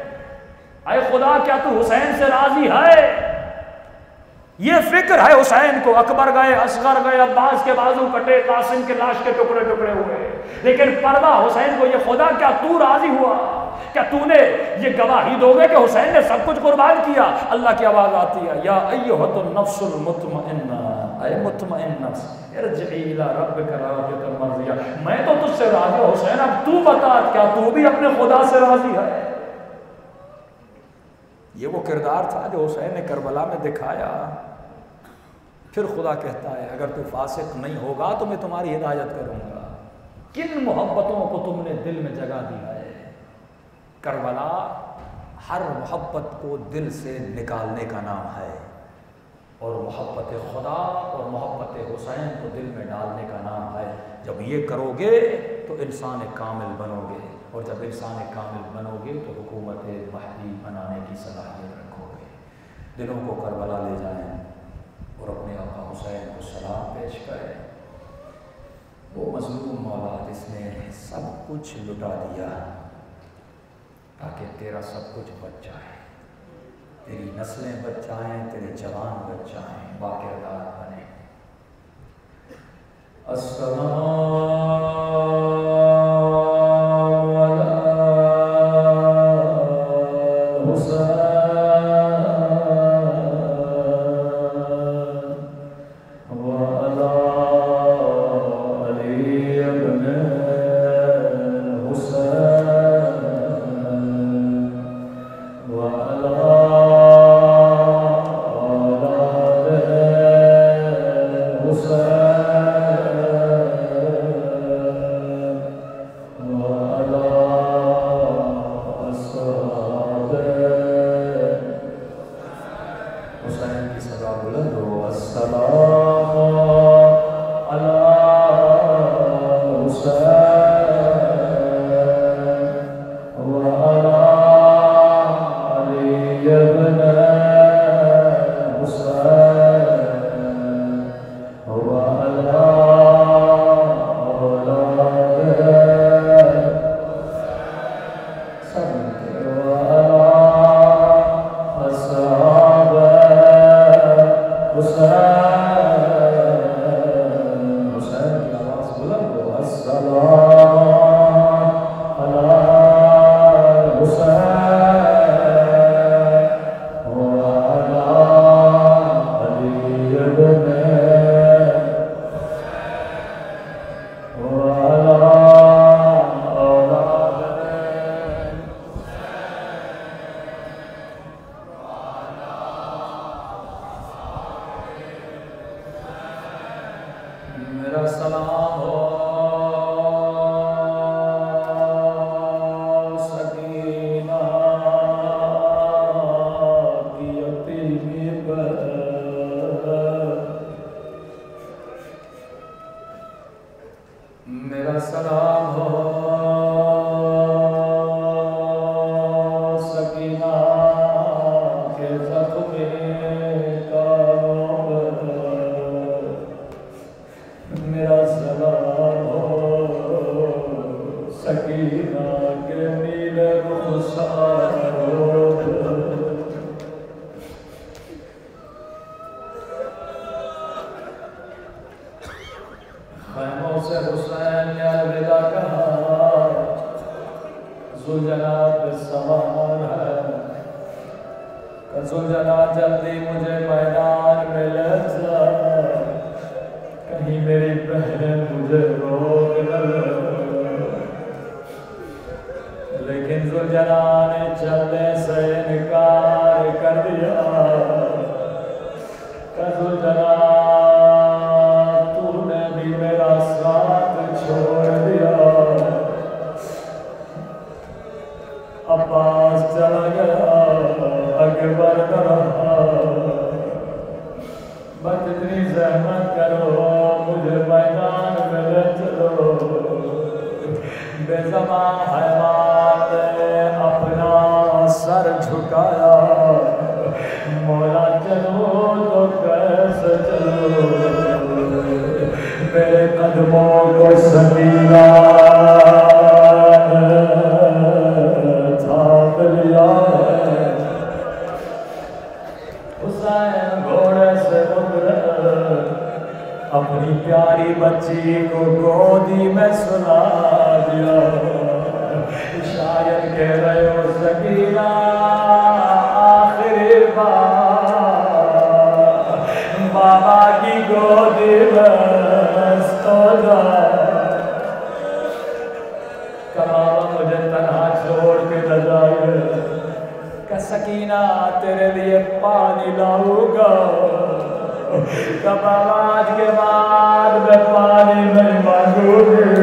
अय खुदा क्या तू हुसैन से राजी है? ये फिक्र है हुसैन को। अकबर गए, असगर गए, अब्बास के बाजू कटे, कासिम के लाश के टुकड़े टुकड़े हुए, लेकिन परवाह हुसैन को ये खुदा क्या तू राजी हुआ? क्या तूने ये गवाही दोगे कि हुसैन ने सब कुछ कुर्बान किया? अल्लाह की आवाज आती है या अय्युहतुन नफ्सुल मुतमइन्ना, ऐ मुतमइन नफ्स इरजिई इला रब्बिका रादियतन मर्दिया। मैं तो तुझसे राजी हूं हुसैन, अब तू बता क्या तू भी अपने खुदा से राजी है? ये वो किरदार था जो हुसैन ने करबला में दिखाया। फिर खुदा कहता है अगर तू फासिक नहीं होगा तो मैं तुम्हारी हिदायत करूंगा। किन मोहब्बतों को तुमने दिल में जगा दिया है? करबला हर मोहब्बत को दिल से निकालने का नाम है, और मोहब्बत खुदा और मोहब्बत हुसैन को दिल में डालने का नाम है। जब ये करोगे तो इंसान कामिल बनोगे, और जब इंसान कामिल बनोगे तो हुकूमत महदी बनाने की सलाहियत रखोगे। दिलों को करबला ले जाएं और अपने आका हुसैन को सलाम पेश करें। वो मज़लूम मौला जिसने सब कुछ लुटा दिया ताकि तेरा सब कुछ बच जाए, तेरी नस्लें बच जाएं, तेरे जवान बच जाएं, बाकिरदार बने। अस्सलाम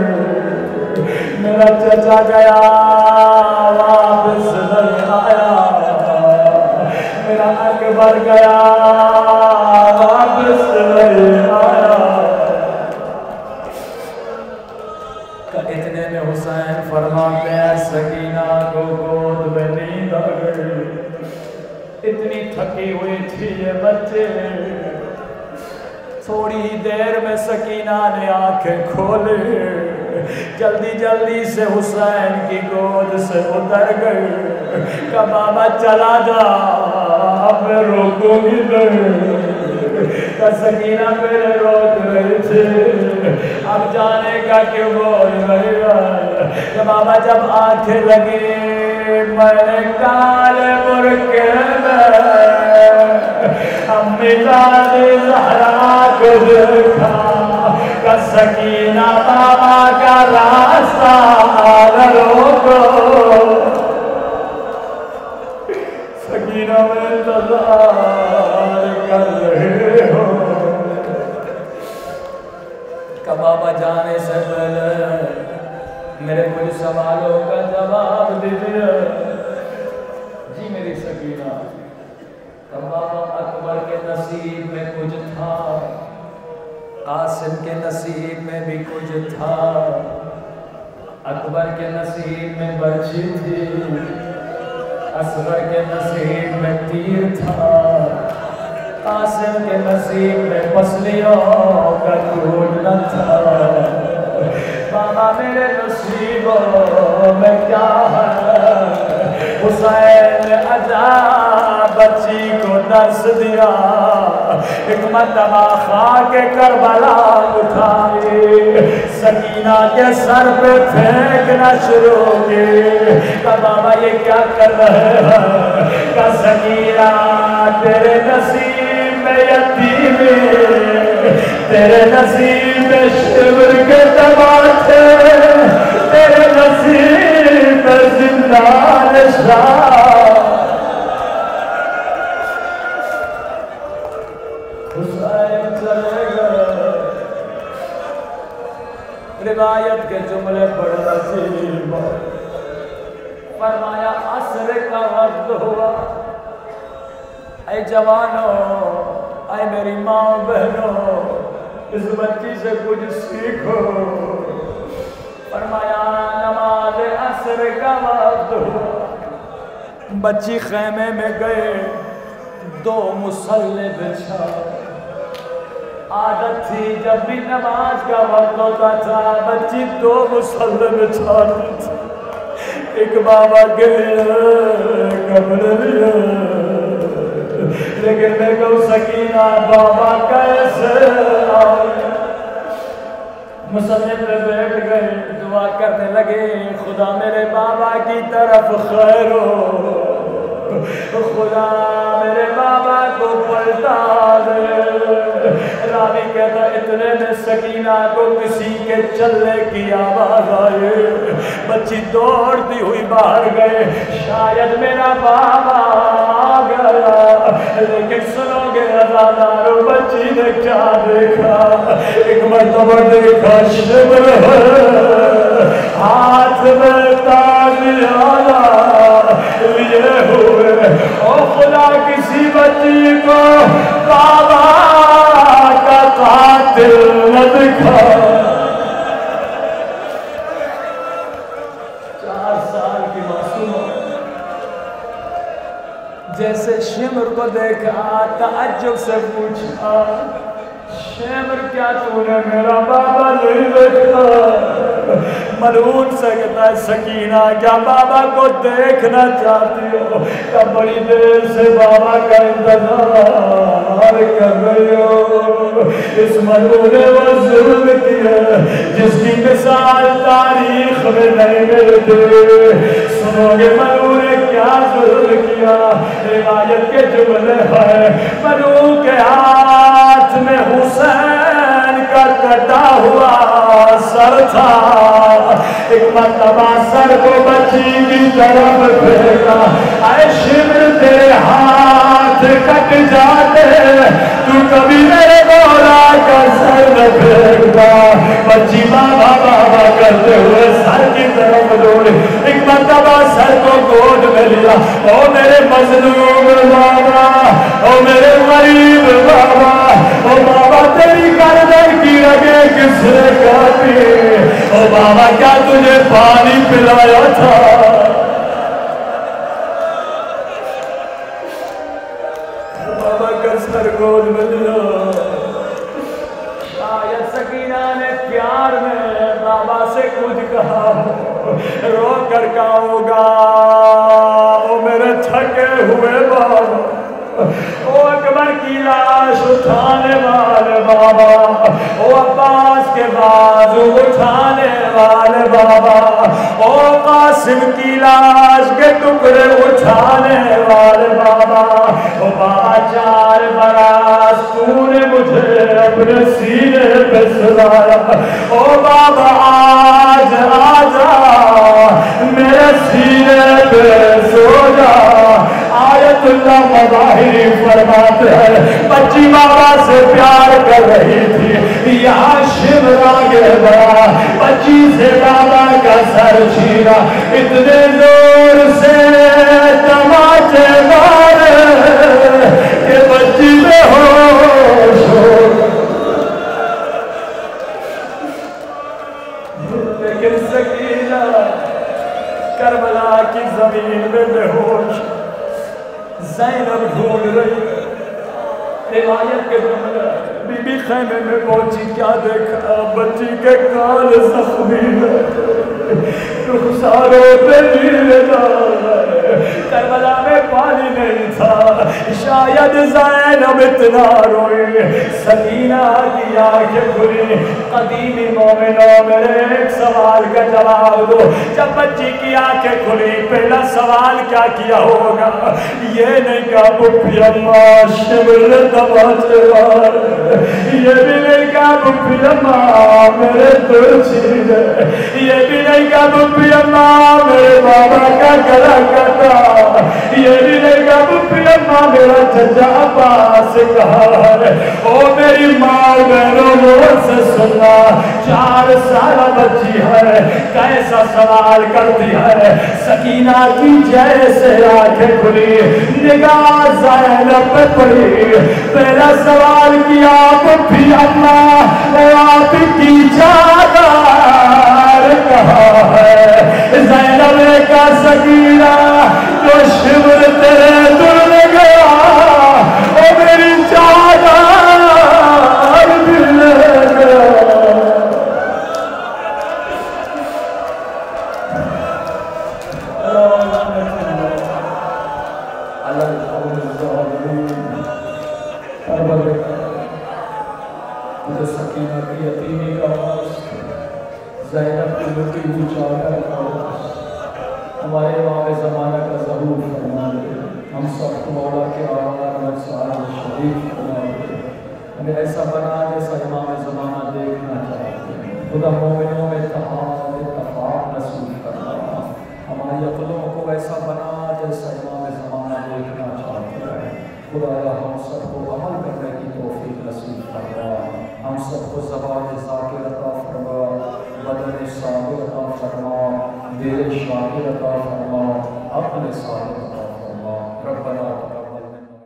मेरा चचा गया वापस नहीं आया। मर गया वापस नहीं आया। इतने में हुसैन फरमाते हैं सकीना को गोद में नींद आ गई, इतनी थकी हुई थी ये बच्चे। थोड़ी ही देर में सकीना ने आंखें खोले, जल्दी जल्दी से हुसैन की गोद से उतर गए। का बाबा चला जा, अब मैं रोकूंगी नहीं। का सकीना मेरे रोक रही थी, अब जाने का क्यों बोल रही है। का बाबा जब आंखें लगी मैंने काले मुर्के में अम्मी जाने ज़हरा को देखा। का सकीना बाबा का रास्ता रोको, सकीना में इंतजार कर रहे हो। का बाबा जाने से पहले मेरे कुछ सवालों का जवाब दीजिए। जी मेरी सकीना, का बाबा अकबर के नसीब में कुछ था, कासिम के नसीब में भी कुछ था। अकबर के नसीब में बर्छी थी, असगर के नसीब में तीर था, कासिम के नसीब में पसलियों का टूट न था। बाबा मेरे नसीबों में क्या है? हुसैन अजा बच्ची को दर्श दिया, एक मरतबा खाके करबला उठाई, सकीना के सर पे फेंकना शुरू की। का बाबा ये क्या कर रहे हैं? का सकीना तेरे नसीब में यतीमी, तेरे नसीब में शिवर के तमाचे, तेरे नसीब में जिंदान शाह। हुसैन चले गए, रिवायत के जुमले पढ़ नसीब। फरमाया असर का वक्त हुआ, ऐ जवानों, ऐ मेरी माँ बहनों, इस बच्ची से कुछ सीखो। फरमाया नमाज असर का वक्त हुआ, बच्ची खेमे में गए, दो मुसल्ले बिछा। आदत थी जब भी नमाज का वक्त होता था बच्ची दो मुसल्ले बिछाती थी। एक बाबा के लिए कपड़े लिए, लेकिन देखो सकीना बाबा कैसे आए। मुसल्ले पे बैठ गए, दुआ करने लगे, खुदा मेरे बाबा की तरफ खैर हो, खुदा मेरे बाबा को पलटा दे। रावी कहता इतने में सकीना को किसी के चलने की आवाज आई, बच्ची दौड़ती हुई बाहर गए, शायद मेरा बाबा आ गया। लेकिन सुनोगे अज़ादारो, बच्ची ने क्या देखा? एक मरतबा देखा शिवर हाथ में ताजियाना लिए हुए, ओ खुदा किसी बच्ची को बाबा का कातिल न दिखा। चार साल की मासूम जैसे शिमर को देखा, ताज्जुब से पूछा, शिमर क्या तूने मेरा बाबा नहीं देखा? मलून से कहता है सकीना क्या बाबा को देखना चाहती हो? क्या बड़ी देर से बाबा का इंतजार कर रही हो? इस मलून ने वो जुल्म किया जिसकी मिसाल तारीख में नहीं मिलती। सुनोगे मलून ने क्या जुल्म किया? रिवायत के जुमले है, मलून के हाथ में हुसैन का कटा हुआ सर था। एक मरतबा सर को बच्ची की तरफ फेंका, ऐ शिमर तेरे हाथ कट जाते, तू कभी मेरे बोला का सर न फेंकता। बच्ची बाबा बाबा करते हुए सर की तरफ दौड़ी, एक मरतबा सर को गोद में लिया, ओ मेरे मजलूम बाबा, ओ मेरे गरीब बाबा, ओ बाबा तेरी गर्दन की रगे किसने काटी? ओ बाबा क्या तुझे पानी पिलाया था? बाबा का सर गोद में लिया। शायद सकीना ने प्यार में बाबा से कुछ कहा, रो कर का होगा ओ मेरे थके हुए बाबा, ओ अकबर की लाश उठाने वाले बाबा, ओ अब्बास के बाजू उठाने वाले बाबा, ओ कासिम की लाश के टुकड़े उठाने वाले बाबा, ओ बाबा चार बरस तूने मुझे अपने सीने पे सुलाया, ओ बाबा आज आजा मेरे सीने पे सो जा। आयतुल्लाह मज़ाहिरी फरमाते हैं बच्ची बाबा से प्यार कर रही थी, यहाँ शिमला के बड़ा बच्ची से बाबा का सर छीना, इतने जोर से तमाचे मारे कि बच्ची में होश हो। लेकिन सकीना करबला की जमीन में बेहोश ज़ैनब ढूंढ रही है। रिवायत के जमाने बीबी खैमे में पहुंची, क्या देखा? बच्ची के कान जख्मी है, रुखसारों पे नीले दाग है। करबला में पानी नहीं था, शायद ज़ैनब इतना रोई। सकीना की आंखें खुली। कदीमी मोमिनो मेरे एक सवाल का जवाब दो, जब बच्ची की आंखें खुली पहला सवाल क्या किया होगा? ये नहीं कहा बुप्पी अम्मा शिमल तमाचे मार, ये भी नहीं कहा बुप्पी अम्मा मेरे दिल छीन, ये भी नहीं कहा बुप्पी अम्मा मेरे बाबा का गला काटा, ये भी नहीं कहा बुप्पी अम्मा मेरा चचा अब्बास कहा है। ओ मेरी माँ बहनों से सुनना, चार साल बच्ची है, कैसा सवाल करती है। सकीना की जैसे आंखें खुली, निगाह ज़ैनब पे पड़ी, पहला सवाल किया बुप्पी अम्मा आपकी चादर कहाँ है? ज़ैनब ने कहा सकीना जो शिवर तेरे दिल में गया, ओ मेरी चादर भी ले गया। मुझे सकीना की यतीमी का आवाज़, ज़ैनब की लुटी हुई चादर का आवाज़ हमारे इमाम ज़माना का ज़रूर फरमा दे। हम सबको मौला के आवाज़ में सारा शरीफ फरमा दे। हमें ऐसा बना जैसा इमाम ज़माना देखना चाहते हैं। खुदा मोमिनों में इत्तेहाद इत्तेफाक नसीब करना, हमारी अक़लों को ऐसा बना जैसा इमाम ज़माना देखना चाहते हैं। खुदाया हम सबको अमल करने की तौफीक नसीब फरमा, हम सबको ज़बान ज़ाकिर अता फरमा, बदन साबिर अता फरमा, दिल शाकिर अता फरमा।